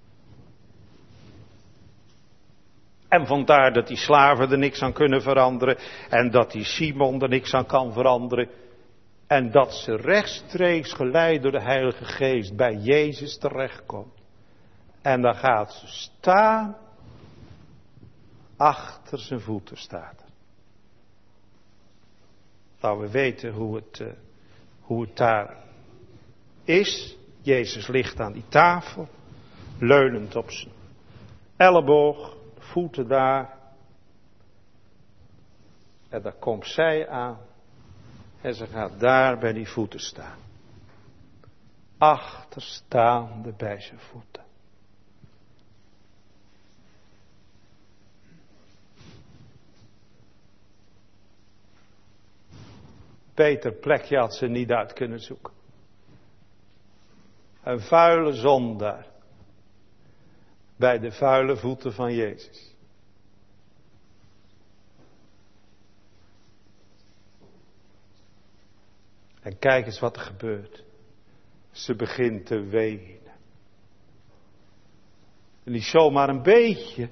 En vandaar dat die slaven er niks aan kunnen veranderen. En dat die Simon er niks aan kan veranderen. En dat ze rechtstreeks geleid door de Heilige Geest bij Jezus terechtkomt. En dan gaat ze staan. Achter zijn voeten staat er. Nou, we weten hoe het daar is. Jezus ligt aan die tafel. Leunend op zijn elleboog. Voeten daar. En daar komt zij aan. En ze gaat daar bij die voeten staan. Achterstaande bij zijn voeten. Beter plekje had ze niet uit kunnen zoeken. Een vuile zondaar. Bij de vuile voeten van Jezus. En kijk eens wat er gebeurt. Ze begint te wenen. En niet zomaar een beetje.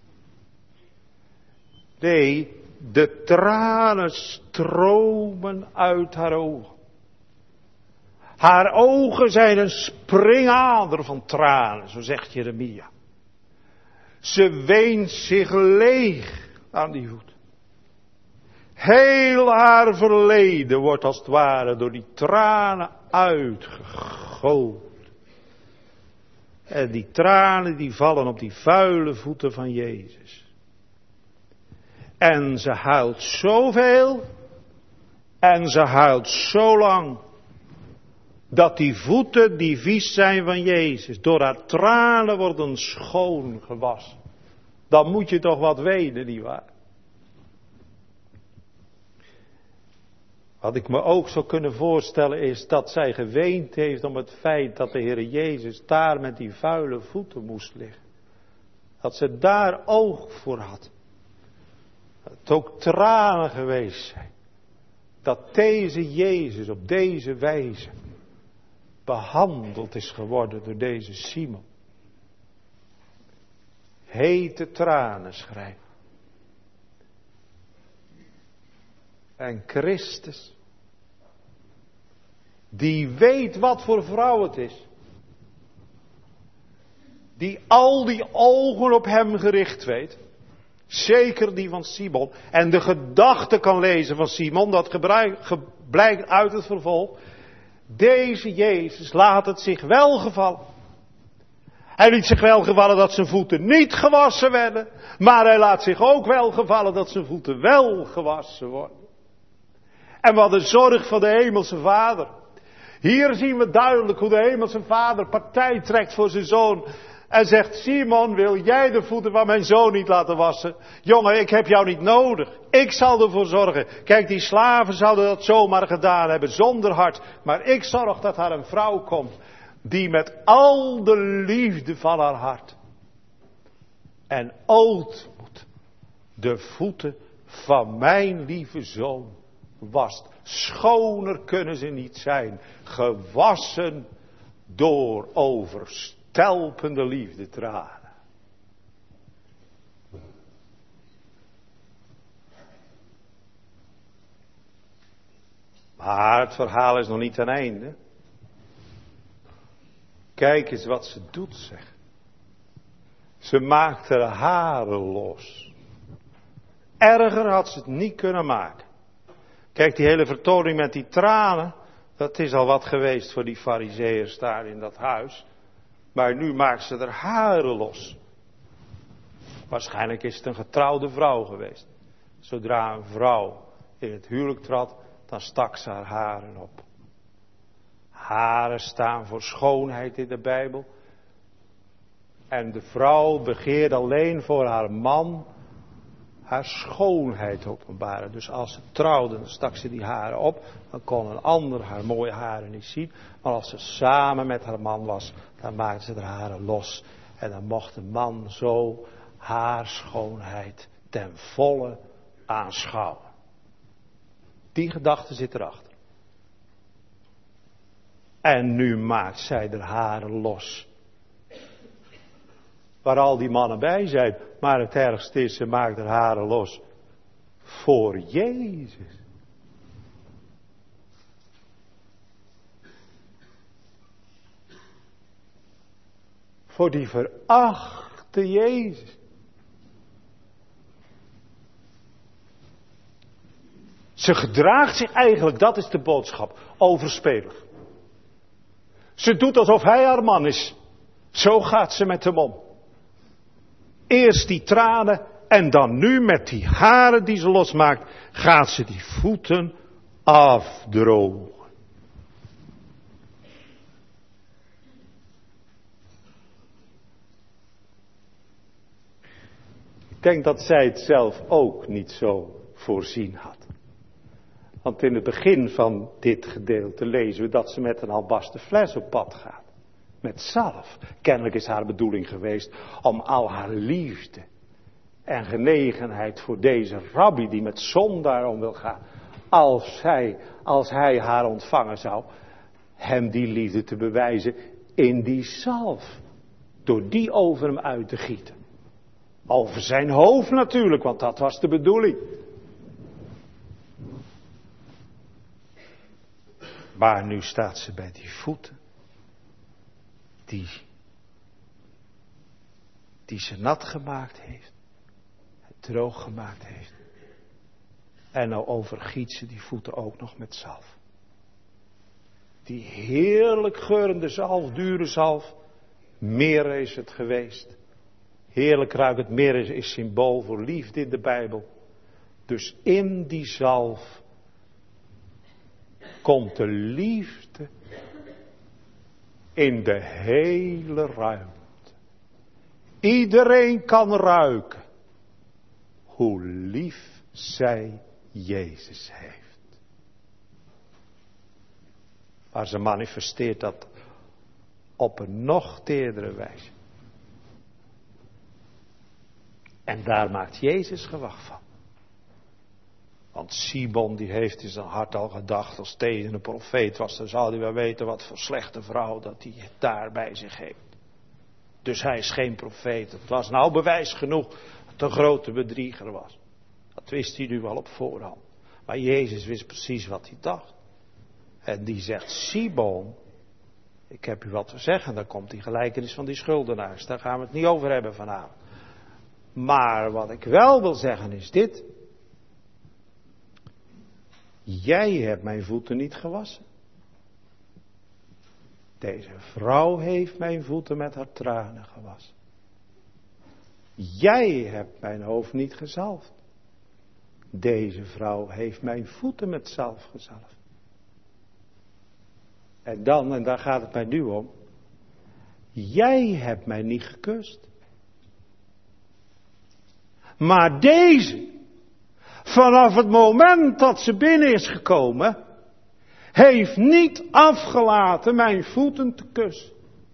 Nee, de tranen stromen uit haar ogen. Haar ogen zijn een springader van tranen, zo zegt Jeremia. Ze weent zich leeg aan die voet. Heel haar verleden wordt als het ware door die tranen uitgegoten. En die tranen die vallen op die vuile voeten van Jezus. En ze huilt zoveel. En ze huilt zo lang. Dat die voeten die vies zijn van Jezus door haar tranen worden schoon gewassen. Dan moet je toch wat weten, nietwaar? Wat ik me ook zou kunnen voorstellen is dat zij geweend heeft om het feit dat de Heer Jezus daar met die vuile voeten moest liggen. Dat ze daar oog voor had. Dat het ook tranen geweest zijn. Dat deze Jezus op deze wijze behandeld is geworden door deze Simon. Hete tranen schrijven. En Christus, die weet wat voor vrouw het is. Die al die ogen op hem gericht weet. Zeker die van Simon. En de gedachten kan lezen van Simon. Dat blijkt uit het vervolg. Deze Jezus laat het zich welgevallen. Hij liet zich welgevallen dat zijn voeten niet gewassen werden. Maar hij laat zich ook welgevallen dat zijn voeten wel gewassen worden. En wat de zorg van de hemelse Vader. Hier zien we duidelijk hoe de hemelse Vader partij trekt voor zijn zoon. En zegt, Simon, wil jij de voeten van mijn zoon niet laten wassen? Jongen, ik heb jou niet nodig. Ik zal ervoor zorgen. Kijk, die slaven zouden dat zomaar gedaan hebben, zonder hart. Maar ik zorg dat er een vrouw komt, die met al de liefde van haar hart en ootmoed de voeten van mijn lieve zoon wast. Schoner kunnen ze niet zijn, gewassen door overstelpende liefdetranen. Maar het verhaal is nog niet ten einde. Kijk eens wat ze doet, zeg. Ze maakt haar haren los. Erger had ze het niet kunnen maken. Kijk, die hele vertoning met die tranen, dat is al wat geweest voor die farizeeërs daar in dat huis. Maar nu maakt ze haar haren los. Waarschijnlijk is het een getrouwde vrouw geweest. Zodra een vrouw in het huwelijk trad, dan stak ze haar haren op. Haren staan voor schoonheid in de Bijbel. En de vrouw begeert alleen voor haar man haar schoonheid openbaren. Dus als ze trouwde, dan stak ze die haren op. Dan kon een ander haar mooie haren niet zien. Maar als ze samen met haar man was, dan maakte ze haar haren los. En dan mocht de man zo haar schoonheid ten volle aanschouwen. Die gedachte zit erachter. En nu maakt zij de haren los. Waar al die mannen bij zijn. Maar het ergste is, ze maakt haar haren los. Voor Jezus. Voor die verachte Jezus. Ze gedraagt zich eigenlijk, dat is de boodschap, overspelig. Ze doet alsof hij haar man is. Zo gaat ze met hem om. Eerst die tranen en dan nu met die haren die ze losmaakt, gaat ze die voeten afdrogen. Ik denk dat zij het zelf ook niet zo voorzien had. Want in het begin van dit gedeelte lezen we dat ze met een albasten fles op pad gaat. Met zalf. Kennelijk is haar bedoeling geweest om al haar liefde en genegenheid voor deze rabbi die met zondaar om wil gaan. Als hij haar ontvangen zou, hem die liefde te bewijzen in die zalf. Door die over hem uit te gieten. Over zijn hoofd natuurlijk, want dat was de bedoeling. Maar nu staat ze bij die voeten. Die ze nat gemaakt heeft. Droog gemaakt heeft. En nou overgiet ze die voeten ook nog met zalf. Die heerlijk geurende zalf, dure zalf. Mirre is het geweest. Heerlijk ruikend mirre is symbool voor liefde in de Bijbel. Dus in die zalf komt de liefde in de hele ruimte. Iedereen kan ruiken hoe lief zij Jezus heeft. Maar ze manifesteert dat op een nog teerdere wijze. En daar maakt Jezus gewag van. Want Simon die heeft in zijn hart al gedacht, als tegen een profeet was, dan zou hij wel weten wat voor slechte vrouw dat hij daar bij zich heeft. Dus hij is geen profeet. Het was nou bewijs genoeg dat het een grote bedrieger was. Dat wist hij nu wel op voorhand. Maar Jezus wist precies wat hij dacht. En die zegt, Simon, ik heb u wat te zeggen. Dan komt die gelijkenis van die schuldenaars. Daar gaan we het niet over hebben vanavond. Maar wat ik wel wil zeggen is dit. Jij hebt mijn voeten niet gewassen. Deze vrouw heeft mijn voeten met haar tranen gewassen. Jij hebt mijn hoofd niet gezalfd. Deze vrouw heeft mijn voeten met zalf gezalfd. En dan, en daar gaat het mij nu om. Jij hebt mij niet gekust. Maar deze, vanaf het moment dat ze binnen is gekomen, heeft niet afgelaten mijn voeten te kussen.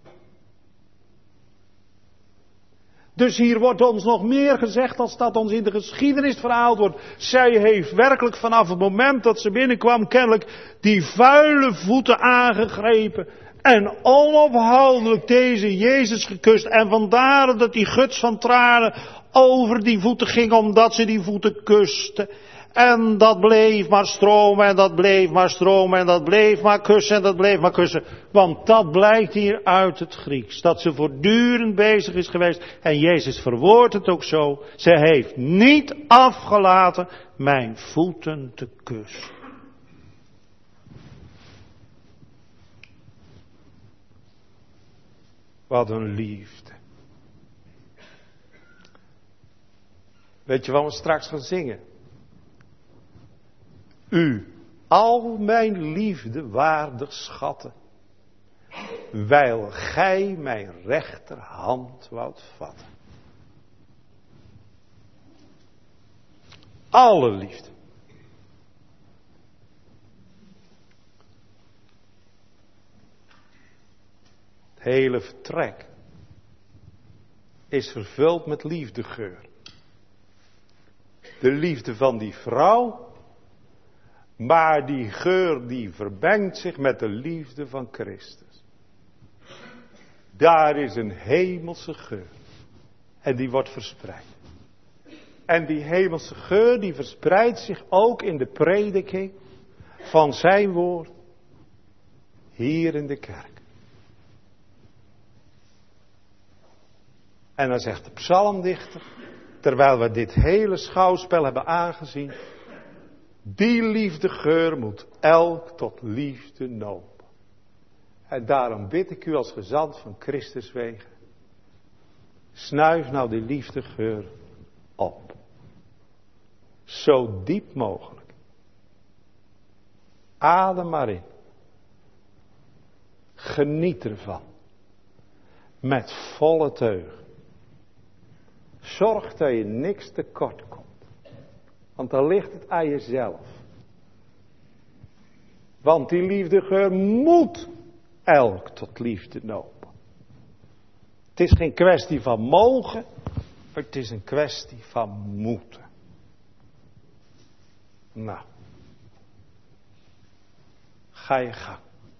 Dus hier wordt ons nog meer gezegd als dat ons in de geschiedenis verhaald wordt. Zij heeft werkelijk vanaf het moment dat ze binnenkwam kennelijk die vuile voeten aangegrepen. En onophoudelijk deze Jezus gekust. En vandaar dat die guts van tranen over die voeten ging omdat ze die voeten kuste. En dat bleef maar stromen en dat bleef maar stromen en dat bleef maar kussen en dat bleef maar kussen. Want dat blijkt hier uit het Grieks. Dat ze voortdurend bezig is geweest. En Jezus verwoordt het ook zo. Ze heeft niet afgelaten mijn voeten te kussen. Wat een liefde. Weet je wat we straks gaan zingen? U, al mijn liefde waardig schatten, wijl gij mijn rechterhand woudt vatten. Alle liefde. Het hele vertrek is vervuld met liefdegeur. De liefde van die vrouw. Maar die geur die vermengt zich met de liefde van Christus. Daar is een hemelse geur. En die wordt verspreid. En die hemelse geur die verspreidt zich ook in de prediking van zijn woord. Hier in de kerk. En dan zegt de psalmdichter, terwijl we dit hele schouwspel hebben aangezien. Die liefdegeur moet elk tot liefde nopen. En daarom bid ik u als gezant van Christus wegen. Snuif nou die liefdegeur op. Zo diep mogelijk. Adem maar in. Geniet ervan. Met volle teug. Zorg dat je niks tekort komt. Want dan ligt het aan jezelf. Want die liefdegeur moet elk tot liefde nopen. Het is geen kwestie van mogen, maar het is een kwestie van moeten. Nou, ga je gang.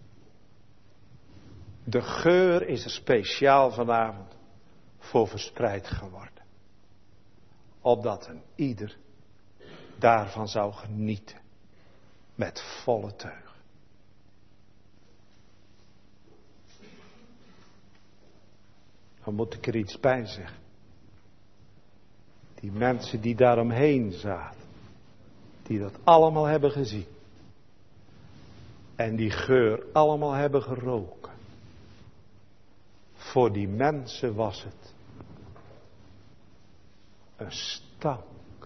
De geur is er speciaal vanavond voor verspreid geworden. Opdat een ieder daarvan zou genieten. Met volle teug. Dan moet ik er iets bij zeggen. Die mensen die daaromheen zaten. Die dat allemaal hebben gezien. En die geur allemaal hebben geroken. Voor die mensen was het een stank.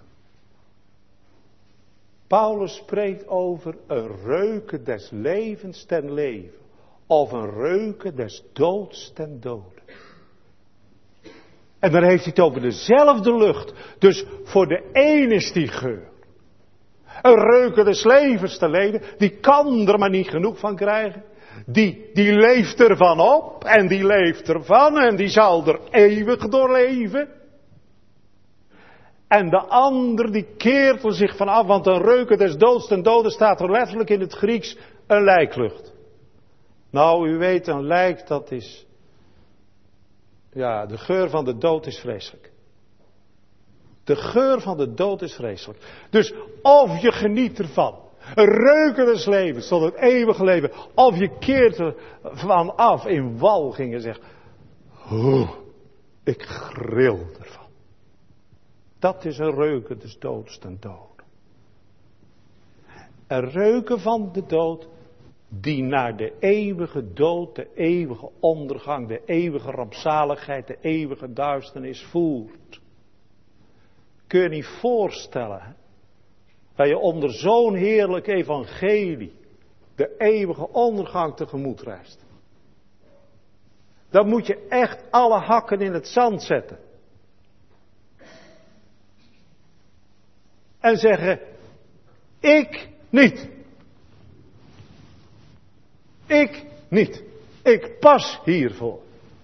Paulus spreekt over een reuken des levens ten leven. Of een reuken des doods ten dode. En dan heeft hij het over dezelfde lucht. Dus voor de een is die geur. Een reuken des levens ten leven. Die kan er maar niet genoeg van krijgen. Die leeft ervan op. En die leeft ervan. En die zal er eeuwig door leven. En de ander die keert er zich vanaf, want een reuken des doods ten dode staat er letterlijk in het Grieks een lijklucht. Nou, u weet, een lijk dat is, ja, de geur van de dood is vreselijk. De geur van de dood is vreselijk. Dus of je geniet ervan, een reuken des levens tot het eeuwige leven, of je keert er van af in walging en zegt, ik gril ervan. Dat is een reuken des doods ten dode. Een reuken van de dood die naar de eeuwige dood, de eeuwige ondergang, de eeuwige rampzaligheid, de eeuwige duisternis voert. Kun je niet voorstellen, hè? Dat je onder zo'n heerlijk evangelie de eeuwige ondergang tegemoet reist. Dan moet je echt alle hakken in het zand zetten. En zeggen, ik niet. Ik niet. Ik pas hiervoor.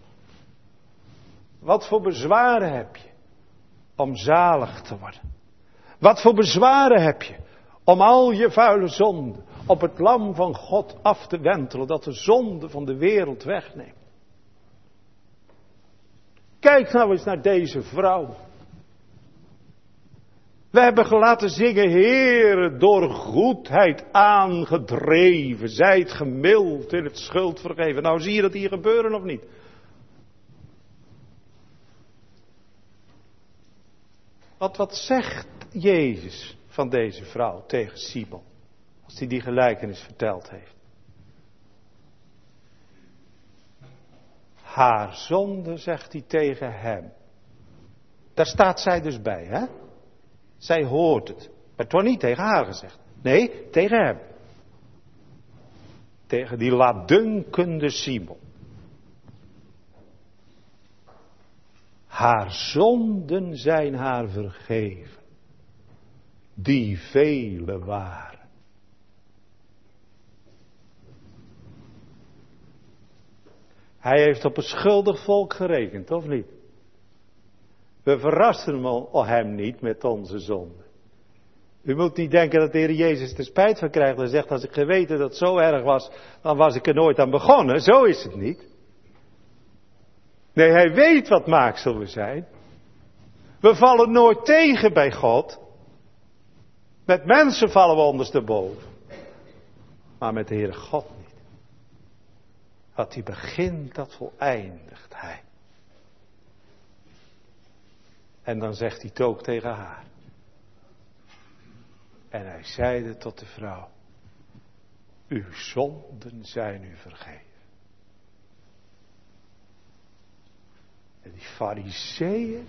Wat voor bezwaren heb je om zalig te worden? Wat voor bezwaren heb je om al je vuile zonden op het lam van God af te wentelen, dat de zonde van de wereld wegneemt? Kijk nou eens naar deze vrouw. We hebben laten zingen, Heere, door goedheid aangedreven, zijt gemild in het schuld vergeven. Nou, zie je dat hier gebeuren of niet? Wat zegt Jezus van deze vrouw tegen Simon, als hij die gelijkenis verteld heeft? Haar zonde, zegt hij tegen hem. Daar staat zij dus bij, hè? Zij hoort het. Maar het wordt niet tegen haar gezegd. Nee, tegen hem. Tegen die laatdunkende Simon. Haar zonden zijn haar vergeven. Die vele waren. Hij heeft op een schuldig volk gerekend, of niet? We verrassen hem niet met onze zonde. U moet niet denken dat de Heer Jezus er spijt van krijgt en zegt, als ik geweten dat het zo erg was, dan was ik er nooit aan begonnen. Zo is het niet. Nee, hij weet wat maaksel we zijn. We vallen nooit tegen bij God. Met mensen vallen we ondersteboven. Maar met de Heere God niet. Wat hij begint, dat voleindigt hij. En dan zegt hij het ook tegen haar. En hij zeide tot de vrouw, uw zonden zijn u vergeven. En die fariseeën,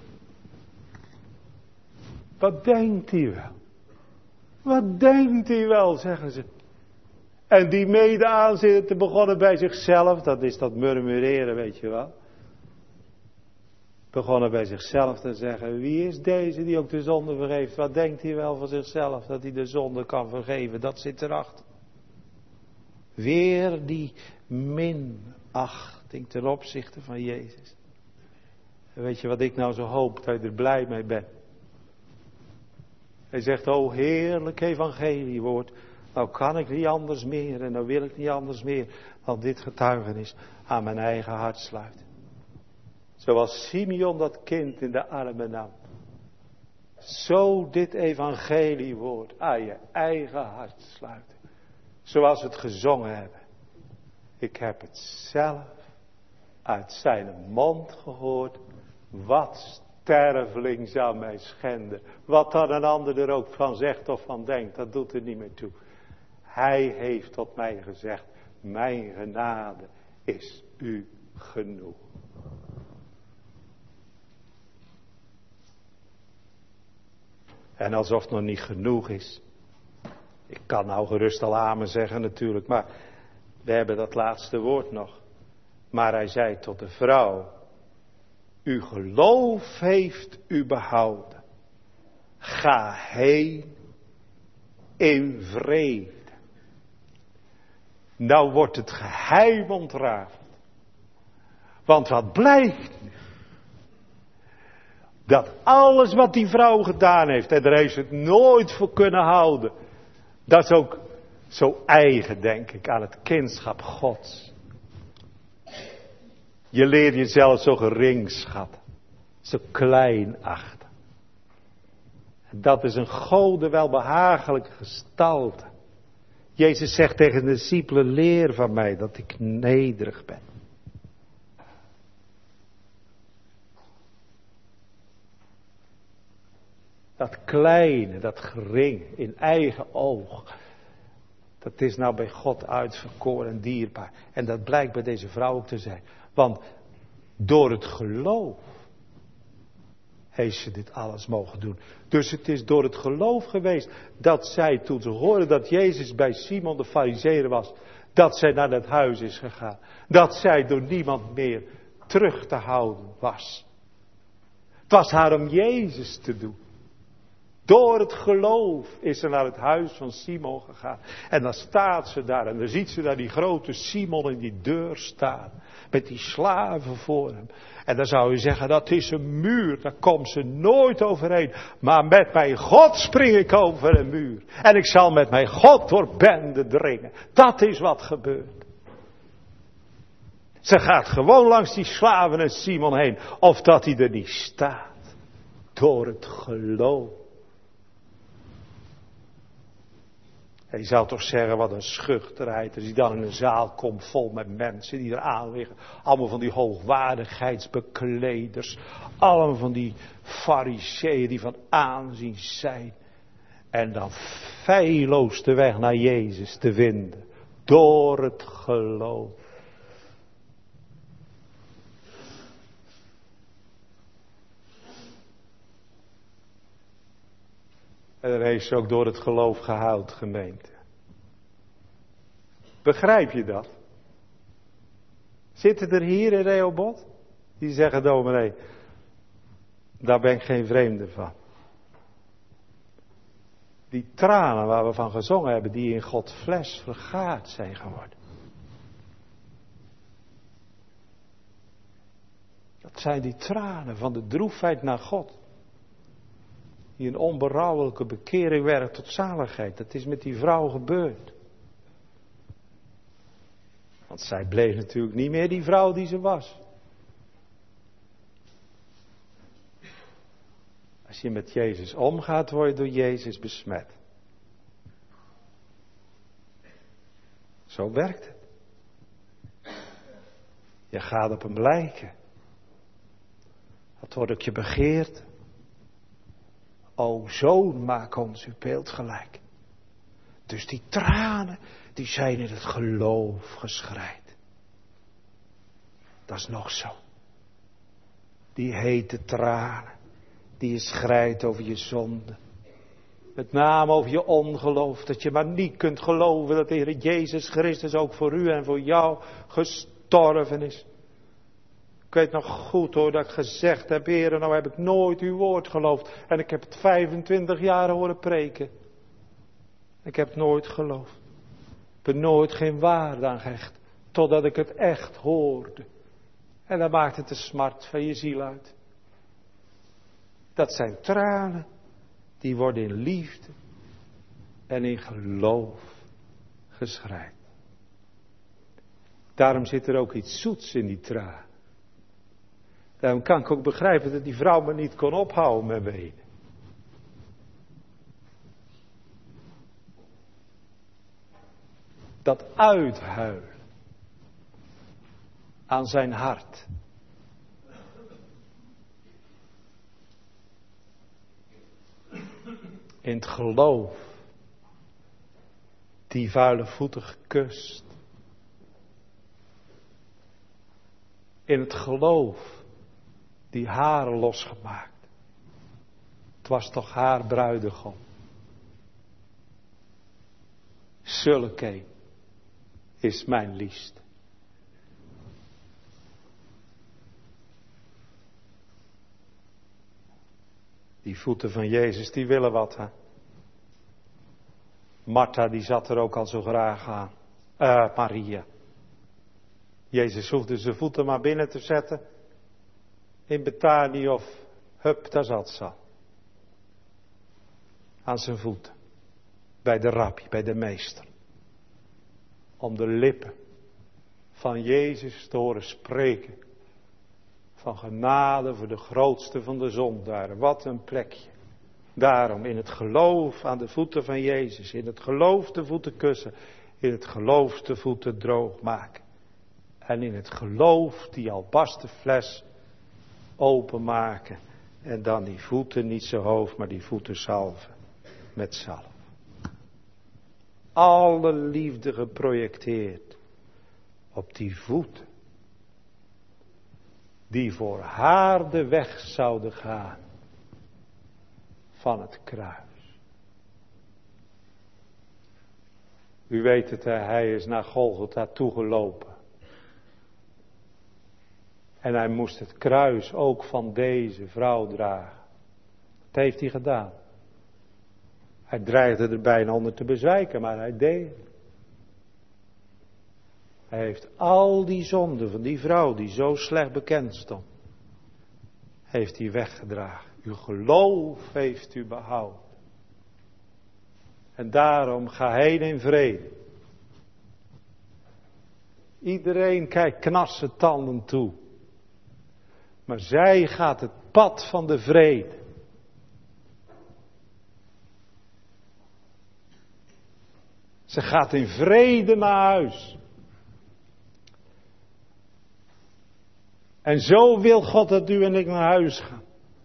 wat denkt hij wel? Wat denkt hij wel, zeggen ze. En die mede aanzitten begonnen bij zichzelf, dat is dat murmureren, weet je wel. Begonnen bij zichzelf te zeggen, wie is deze die ook de zonde vergeeft? Wat denkt hij wel van zichzelf, dat hij de zonde kan vergeven? Dat zit erachter. Weer die minachting ten opzichte van Jezus. En weet je wat ik nou zo hoop, dat je er blij mee bent? Hij zegt, o heerlijk evangeliewoord, nou kan ik niet anders meer en nou wil ik niet anders meer dan dit getuigenis aan mijn eigen hart sluiten. Zoals Simeon dat kind in de armen nam. Zo dit evangeliewoord aan je eigen hart sluiten. Zoals we het gezongen hebben. Ik heb het zelf uit zijn mond gehoord. Wat sterveling zou mij schenden. Wat dan een ander er ook van zegt of van denkt. Dat doet er niet meer toe. Hij heeft tot mij gezegd. Mijn genade is u genoeg. En alsof het nog niet genoeg is. Ik kan nou gerust al amen zeggen natuurlijk. Maar we hebben dat laatste woord nog. Maar hij zei tot de vrouw. Uw geloof heeft u behouden. Ga heen in vrede. Nou wordt het geheim ontrafeld. Want wat blijkt nu? Dat alles wat die vrouw gedaan heeft, en daar heeft ze het nooit voor kunnen houden. Dat is ook zo eigen, denk ik, aan het kindschap Gods. Je leert jezelf zo gering schatten. Zo klein achten. En dat is een Gode welbehagelijke gestalte. Jezus zegt tegen de discipelen, leer van mij dat ik nederig ben. Dat kleine, dat gering in eigen oog. Dat is nou bij God uitverkoren en dierbaar. En dat blijkt bij deze vrouw ook te zijn. Want door het geloof heeft ze dit alles mogen doen. Dus het is door het geloof geweest dat zij, toen ze hoorde dat Jezus bij Simon de Farizeeër was, dat zij naar dat huis is gegaan. Dat zij door niemand meer terug te houden was. Het was haar om Jezus te doen. Door het geloof is ze naar het huis van Simon gegaan. En dan staat ze daar en dan ziet ze daar die grote Simon in die deur staan. Met die slaven voor hem. En dan zou je zeggen, dat is een muur, daar komt ze nooit overheen. Maar met mijn God spring ik over een muur. En ik zal met mijn God door benden dringen. Dat is wat gebeurt. Ze gaat gewoon langs die slaven en Simon heen. Of dat hij er niet staat. Door het geloof. En je zou toch zeggen, wat een schuchterheid. Als je dan in een zaal komt vol met mensen die er aan liggen. Allemaal van die hoogwaardigheidsbekleders. Allemaal van die fariseeën die van aanzien zijn. En dan feilloos de weg naar Jezus te vinden. Door het geloof. En dan heeft ze ook door het geloof gehaald, gemeente. Begrijp je dat? Zitten er hier in Rehoboth? Die zeggen, dominee, daar ben ik geen vreemde van. Die tranen waar we van gezongen hebben, die in Gods fles vergaard zijn geworden. Dat zijn die tranen van de droefheid naar God. Die een onberouwelijke bekering werkt tot zaligheid. Dat is met die vrouw gebeurd. Want zij bleef natuurlijk niet meer die vrouw die ze was. Als je met Jezus omgaat, word je door Jezus besmet. Zo werkt het. Je gaat op hem lijken. Dat wordt ook je begeerte. O zoon, maak ons uw beeld gelijk. Dus die tranen, die zijn in het geloof geschreid. Dat is nog zo. Die hete tranen, die je schrijdt over je zonde. Met name over je ongeloof, dat je maar niet kunt geloven dat de Heer Jezus Christus ook voor u en voor jou gestorven is. Ik weet nog goed hoor dat ik gezegd heb, Heer, nou heb ik nooit uw woord geloofd. En ik heb het 25 jaar horen preken. Ik heb het nooit geloofd. Ik heb er nooit geen waarde aan gehecht. Totdat ik het echt hoorde. En dan maakt het de smart van je ziel uit. Dat zijn tranen. Die worden in liefde en in geloof geschreid. Daarom zit er ook iets zoets in die tranen. Daarom kan ik ook begrijpen dat die vrouw me niet kon ophouden met wenen. Dat uithuilen aan zijn hart. In het geloof die vuile voeten gekust. In het geloof die haren losgemaakt. Het was toch haar bruidegom. Zulke is mijn liefste. Die voeten van Jezus, die willen wat, hè. Martha, die zat er ook al zo graag aan. Maria. Jezus hoefde zijn voeten maar binnen te zetten. In Betanië of hup, daar zat ze al. Aan zijn voeten. Bij de rabbi, bij de meester. Om de lippen van Jezus te horen spreken. Van genade voor de grootste van de zondaren. Wat een plekje. Daarom in het geloof aan de voeten van Jezus. In het geloof de voeten kussen. In het geloof de voeten droog maken. En in het geloof die albasten fles openmaken. En dan die voeten niet zijn hoofd, maar die voeten zalven. Met zalf. alle liefde geprojecteerd op die voeten. Die voor haar de weg zouden gaan van het kruis. U weet het, hij is naar Golgotha toegelopen. En hij moest het kruis ook van deze vrouw dragen. Dat heeft hij gedaan. Hij dreigde er bijna onder te bezwijken, maar hij deed het. Hij heeft al die zonden van die vrouw die zo slecht bekend stond, heeft hij weggedragen. Uw geloof heeft u behouden. En daarom ga heen in vrede. Iedereen kijkt knarsetanden toe. Maar zij gaat het pad van de vrede. Ze gaat in vrede naar huis. En zo wil God dat u en ik naar huis gaan.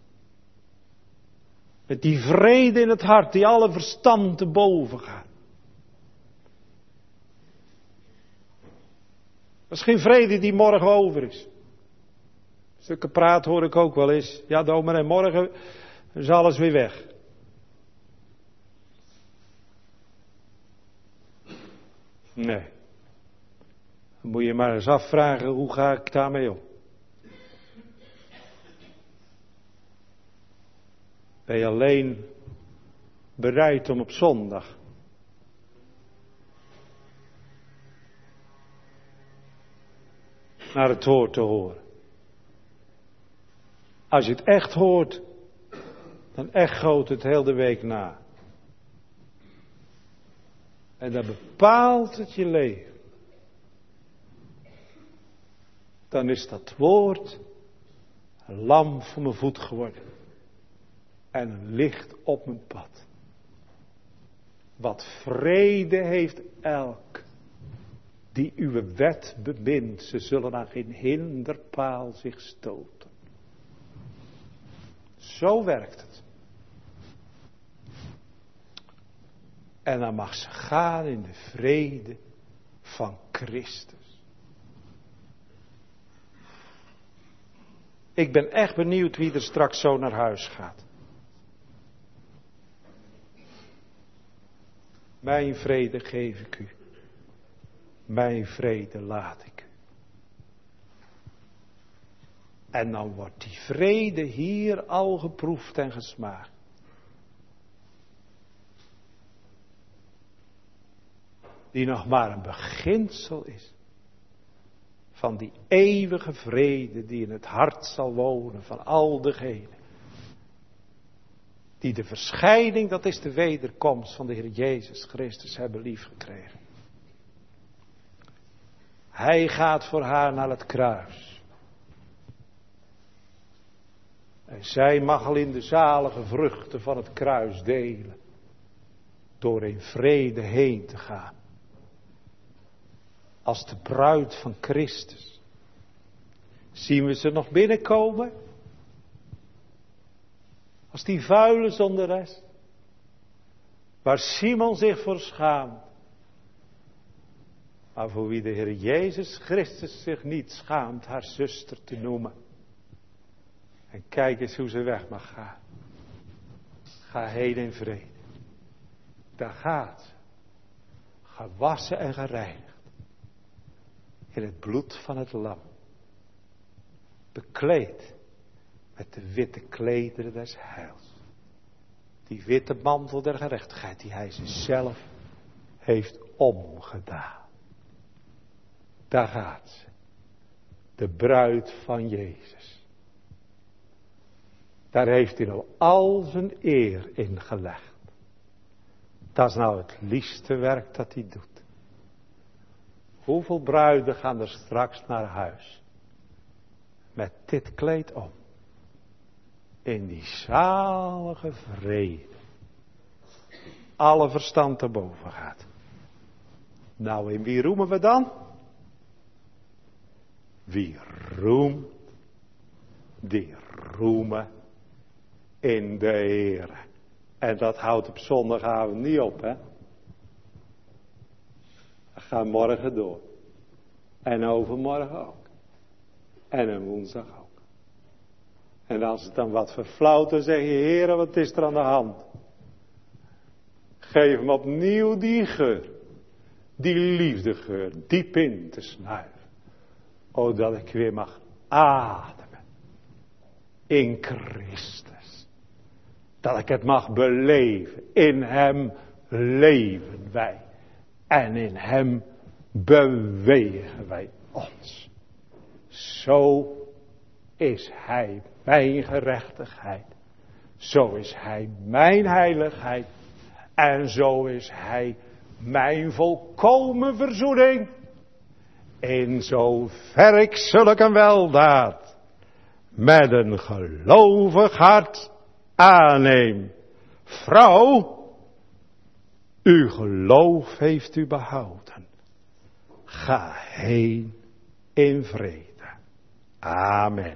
Met die vrede in het hart die alle verstand te boven gaat. Dat is geen vrede die morgen over is. Stukken praat hoor ik ook wel eens. Ja, dominee, morgen is alles weer weg. Nee. Dan moet je maar eens afvragen, hoe ga ik daarmee om? Ben je alleen bereid om op zondag naar het woord te horen? Als je het echt hoort, dan echoot het heel de week na. En dan bepaalt het je leven. Dan is dat woord een lamp voor mijn voet geworden. En een licht op mijn pad. Wat vrede heeft elk die uw wet bemint. Ze zullen aan geen hinderpaal zich stoten. Zo werkt het. En dan mag ze gaan in de vrede van Christus. Ik ben echt benieuwd wie er straks zo naar huis gaat. Mijn vrede geef ik u. Mijn vrede laat ik u. En dan wordt die vrede hier al geproefd en gesmaakt. Die nog maar een beginsel is. Van die eeuwige vrede die in het hart zal wonen van al degenen. Die de verschijning, dat is de wederkomst van de Heer Jezus Christus, hebben liefgekregen. Hij gaat voor haar naar het kruis. En zij mag al in de zalige vruchten van het kruis delen. Door in vrede heen te gaan. Als de bruid van Christus. Zien we ze nog binnenkomen? Als die vuile zonderes. Waar Simon zich voor schaamt. Maar voor wie de Heer Jezus Christus zich niet schaamt haar zuster te noemen. En kijk eens hoe ze weg mag gaan. Ga heen in vrede. Daar gaat ze. Gewassen en gereinigd. In het bloed van het lam. Bekleed met de witte klederen des heils. Die witte mantel der gerechtigheid die hij zichzelf heeft omgedaan. Daar gaat ze. De bruid van Jezus. Daar heeft hij nou al zijn eer in gelegd. Dat is nou het liefste werk dat hij doet. Hoeveel bruiden gaan er straks naar huis? Met dit kleed om. In die zalige vrede. Alle verstand te boven gaat. Nou, in wie roemen we dan? Wie roemt, die roemen in de Heere. En dat houdt op zondagavond niet op, hè. Ga morgen door. En overmorgen ook. En een woensdag ook. En als het dan wat verflauwt, dan zeg je, Heere, wat is er aan de hand? Geef hem opnieuw die geur. Die liefdegeur diep in te snuiven. O, dat ik weer mag ademen. In Christus. Dat ik het mag beleven. In hem leven wij. En in hem bewegen wij ons. Zo is hij mijn gerechtigheid. Zo is hij mijn heiligheid. En zo is hij mijn volkomen verzoening. In zover ik zulke weldaad met een gelovig hart aanneem. Vrouw, uw geloof heeft u behouden. Ga heen in vrede. Amen.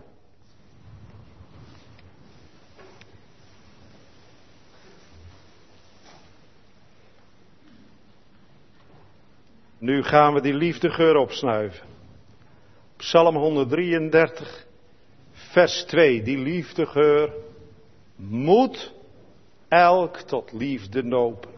Nu gaan we die liefdegeur opsnuiven. Psalm 133, vers 2. Die liefdegeur moet elk tot liefde nopen.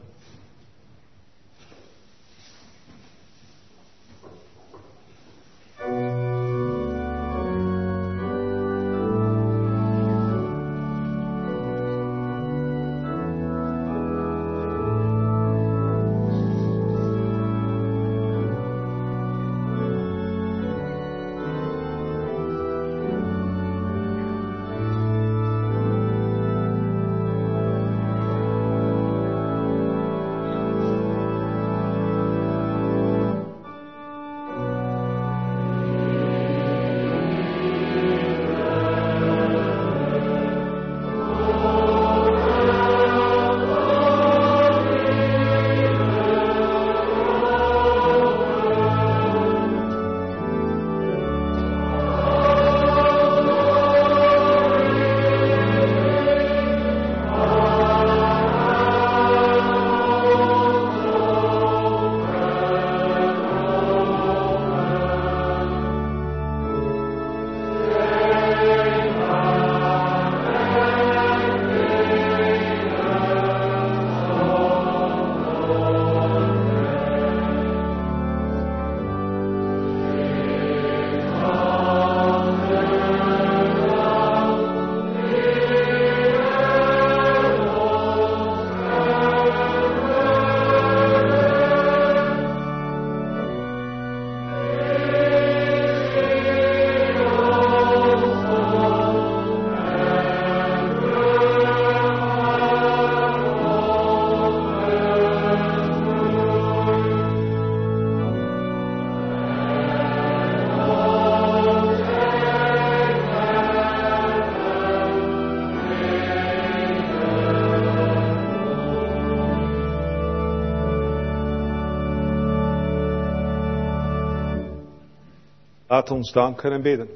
Laat ons danken en bidden.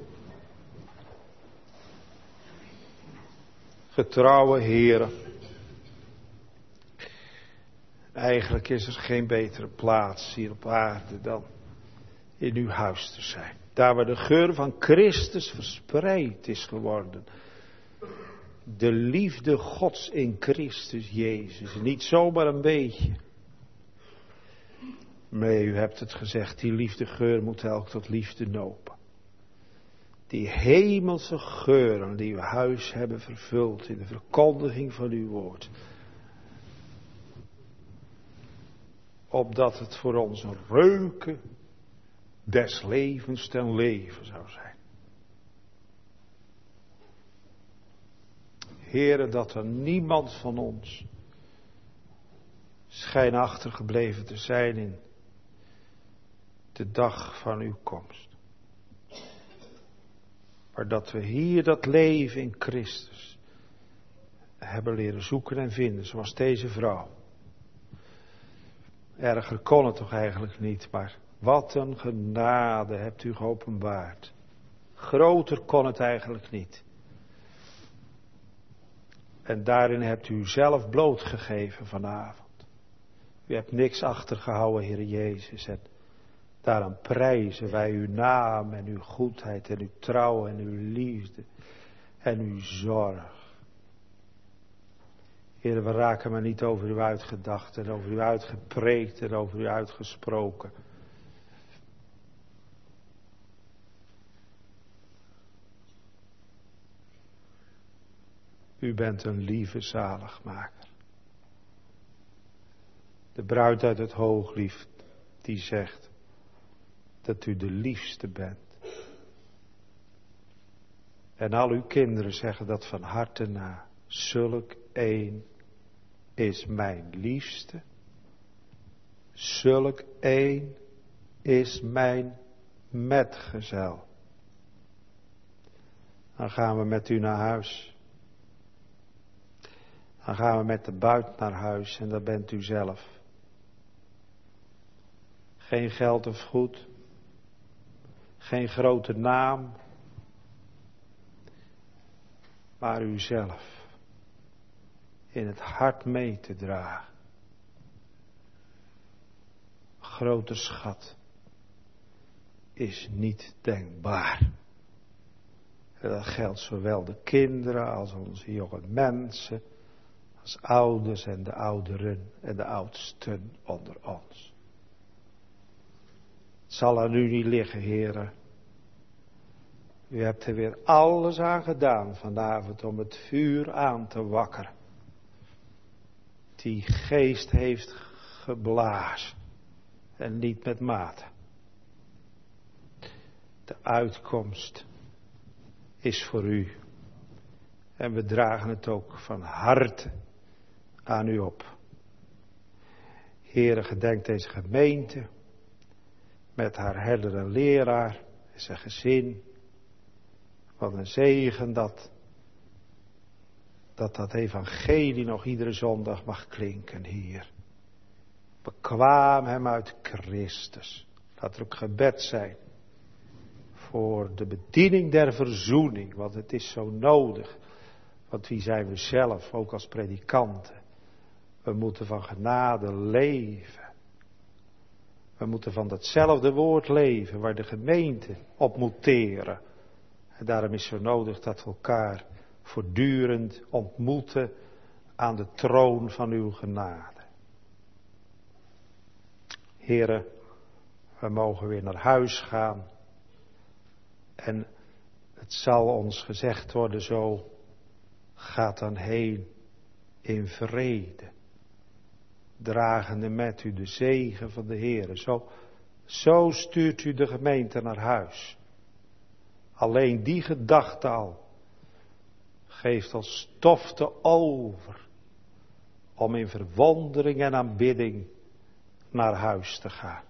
Getrouwe Heere, eigenlijk is er geen betere plaats hier op aarde dan in uw huis te zijn. Daar waar de geur van Christus verspreid is geworden. De liefde Gods in Christus Jezus. Niet zomaar een beetje. Nee, u hebt het gezegd, die liefdegeur moet elk tot liefde nopen. Die hemelse geuren die uw huis hebben vervuld in de verkondiging van uw woord. Opdat het voor ons een reuken des levens ten leven zou zijn. Heere, dat er niemand van ons schijnt achtergebleven te zijn in de dag van uw komst. Maar dat we hier dat leven in Christus hebben leren zoeken en vinden, zoals deze vrouw. Erger kon het toch eigenlijk niet, maar wat een genade hebt u geopenbaard. Groter kon het eigenlijk niet. En daarin hebt u zelf blootgegeven vanavond. U hebt niks achtergehouden, Heer Jezus. En Daarom prijzen wij uw naam en uw goedheid en uw trouw en uw liefde en uw zorg. Heer, we raken maar niet over u uitgedacht en over u uitgepreekt en over u uitgesproken. U bent een lieve zaligmaker. De bruid uit het hooglied die zegt dat u de liefste bent. En al uw kinderen zeggen dat van harte na. Zulk een is mijn liefste. Zulk een is mijn metgezel. Dan gaan we met u naar huis. Dan gaan we met de buit naar huis en dat bent u zelf. Geen geld of goed. Geen grote naam. Maar u zelf. In het hart mee te dragen. Grote schat. Is niet denkbaar. En dat geldt zowel de kinderen als onze jonge mensen. Als ouders en de ouderen en de oudsten onder ons. Het zal aan u niet liggen, heren. U hebt er weer alles aan gedaan vanavond om het vuur aan te wakkeren. Die geest heeft geblazen. En niet met mate. De uitkomst is voor u. En we dragen het ook van harte aan u op. Heere, gedenk deze gemeente. Met haar herder en leraar. En zijn gezin. Wat een zegen dat evangelie nog iedere zondag mag klinken, Heer. Bekwaam hem uit Christus. Laat er ook gebed zijn. Voor de bediening der verzoening. Want het is zo nodig. Want wie zijn we zelf, ook als predikanten. We moeten van genade leven. We moeten van datzelfde woord leven waar de gemeente op moet teren. En daarom is het zo nodig dat we elkaar voortdurend ontmoeten aan de troon van uw genade. Heren, we mogen weer naar huis gaan. En het zal ons gezegd worden zo, gaat dan heen in vrede. Dragende met u de zegen van de Heere. Zo stuurt u de gemeente naar huis. Alleen die gedachte al geeft ons stof te over om in verwondering en aanbidding naar huis te gaan.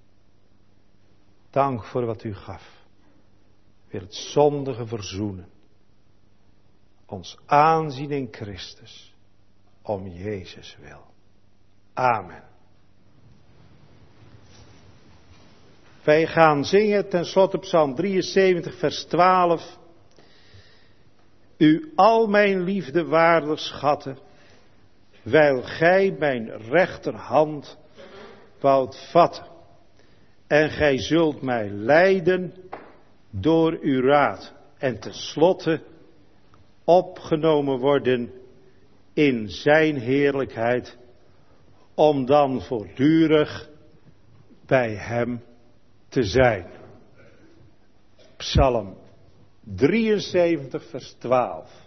Dank voor wat u gaf. Wil het zondige verzoenen. Ons aanzien in Christus. Om Jezus wil. Amen. Wij gaan zingen tenslotte Psalm 73 vers 12. U al mijn liefde waardig schatten, wijl gij mijn rechterhand woudt vatten. En gij zult mij leiden door uw raad. En tenslotte opgenomen worden in zijn heerlijkheid. Om dan voortdurend bij hem te zijn. Psalm 73 vers 12.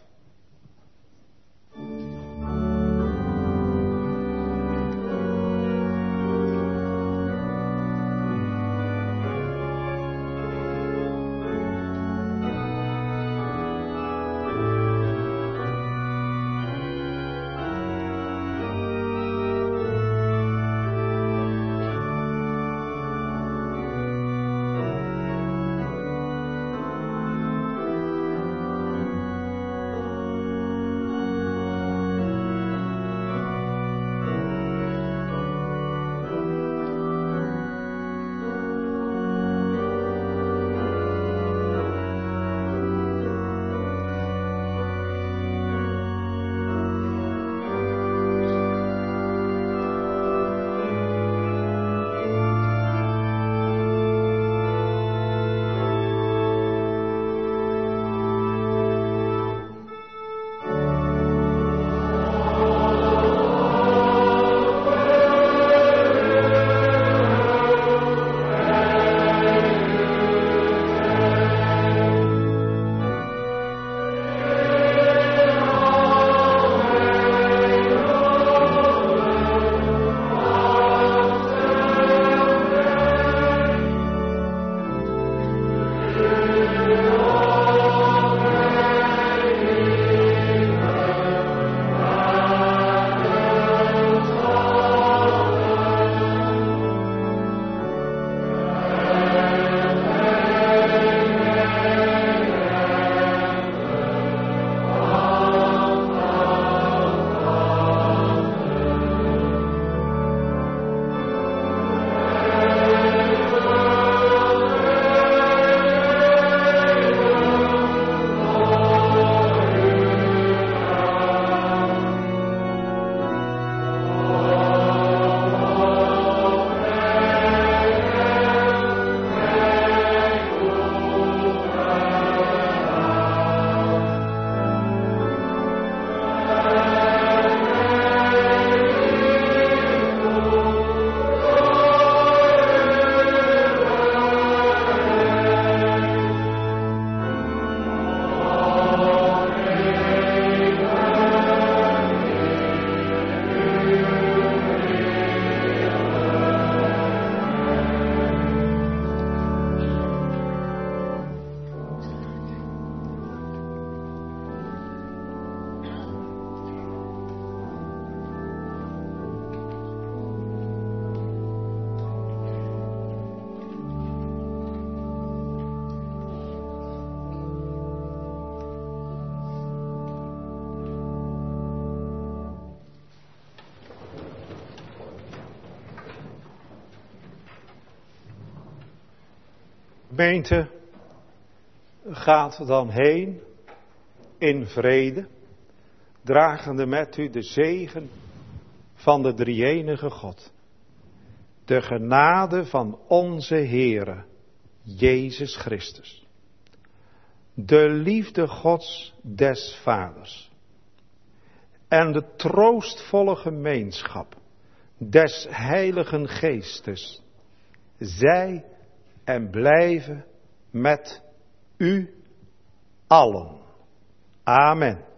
Gemeente, gaat dan heen in vrede, dragende met u de zegen van de drie-enige God. De genade van onze Heere, Jezus Christus. De liefde Gods des Vaders. En de troostvolle gemeenschap des Heiligen Geestes. Zij en blijven met u allen. Amen.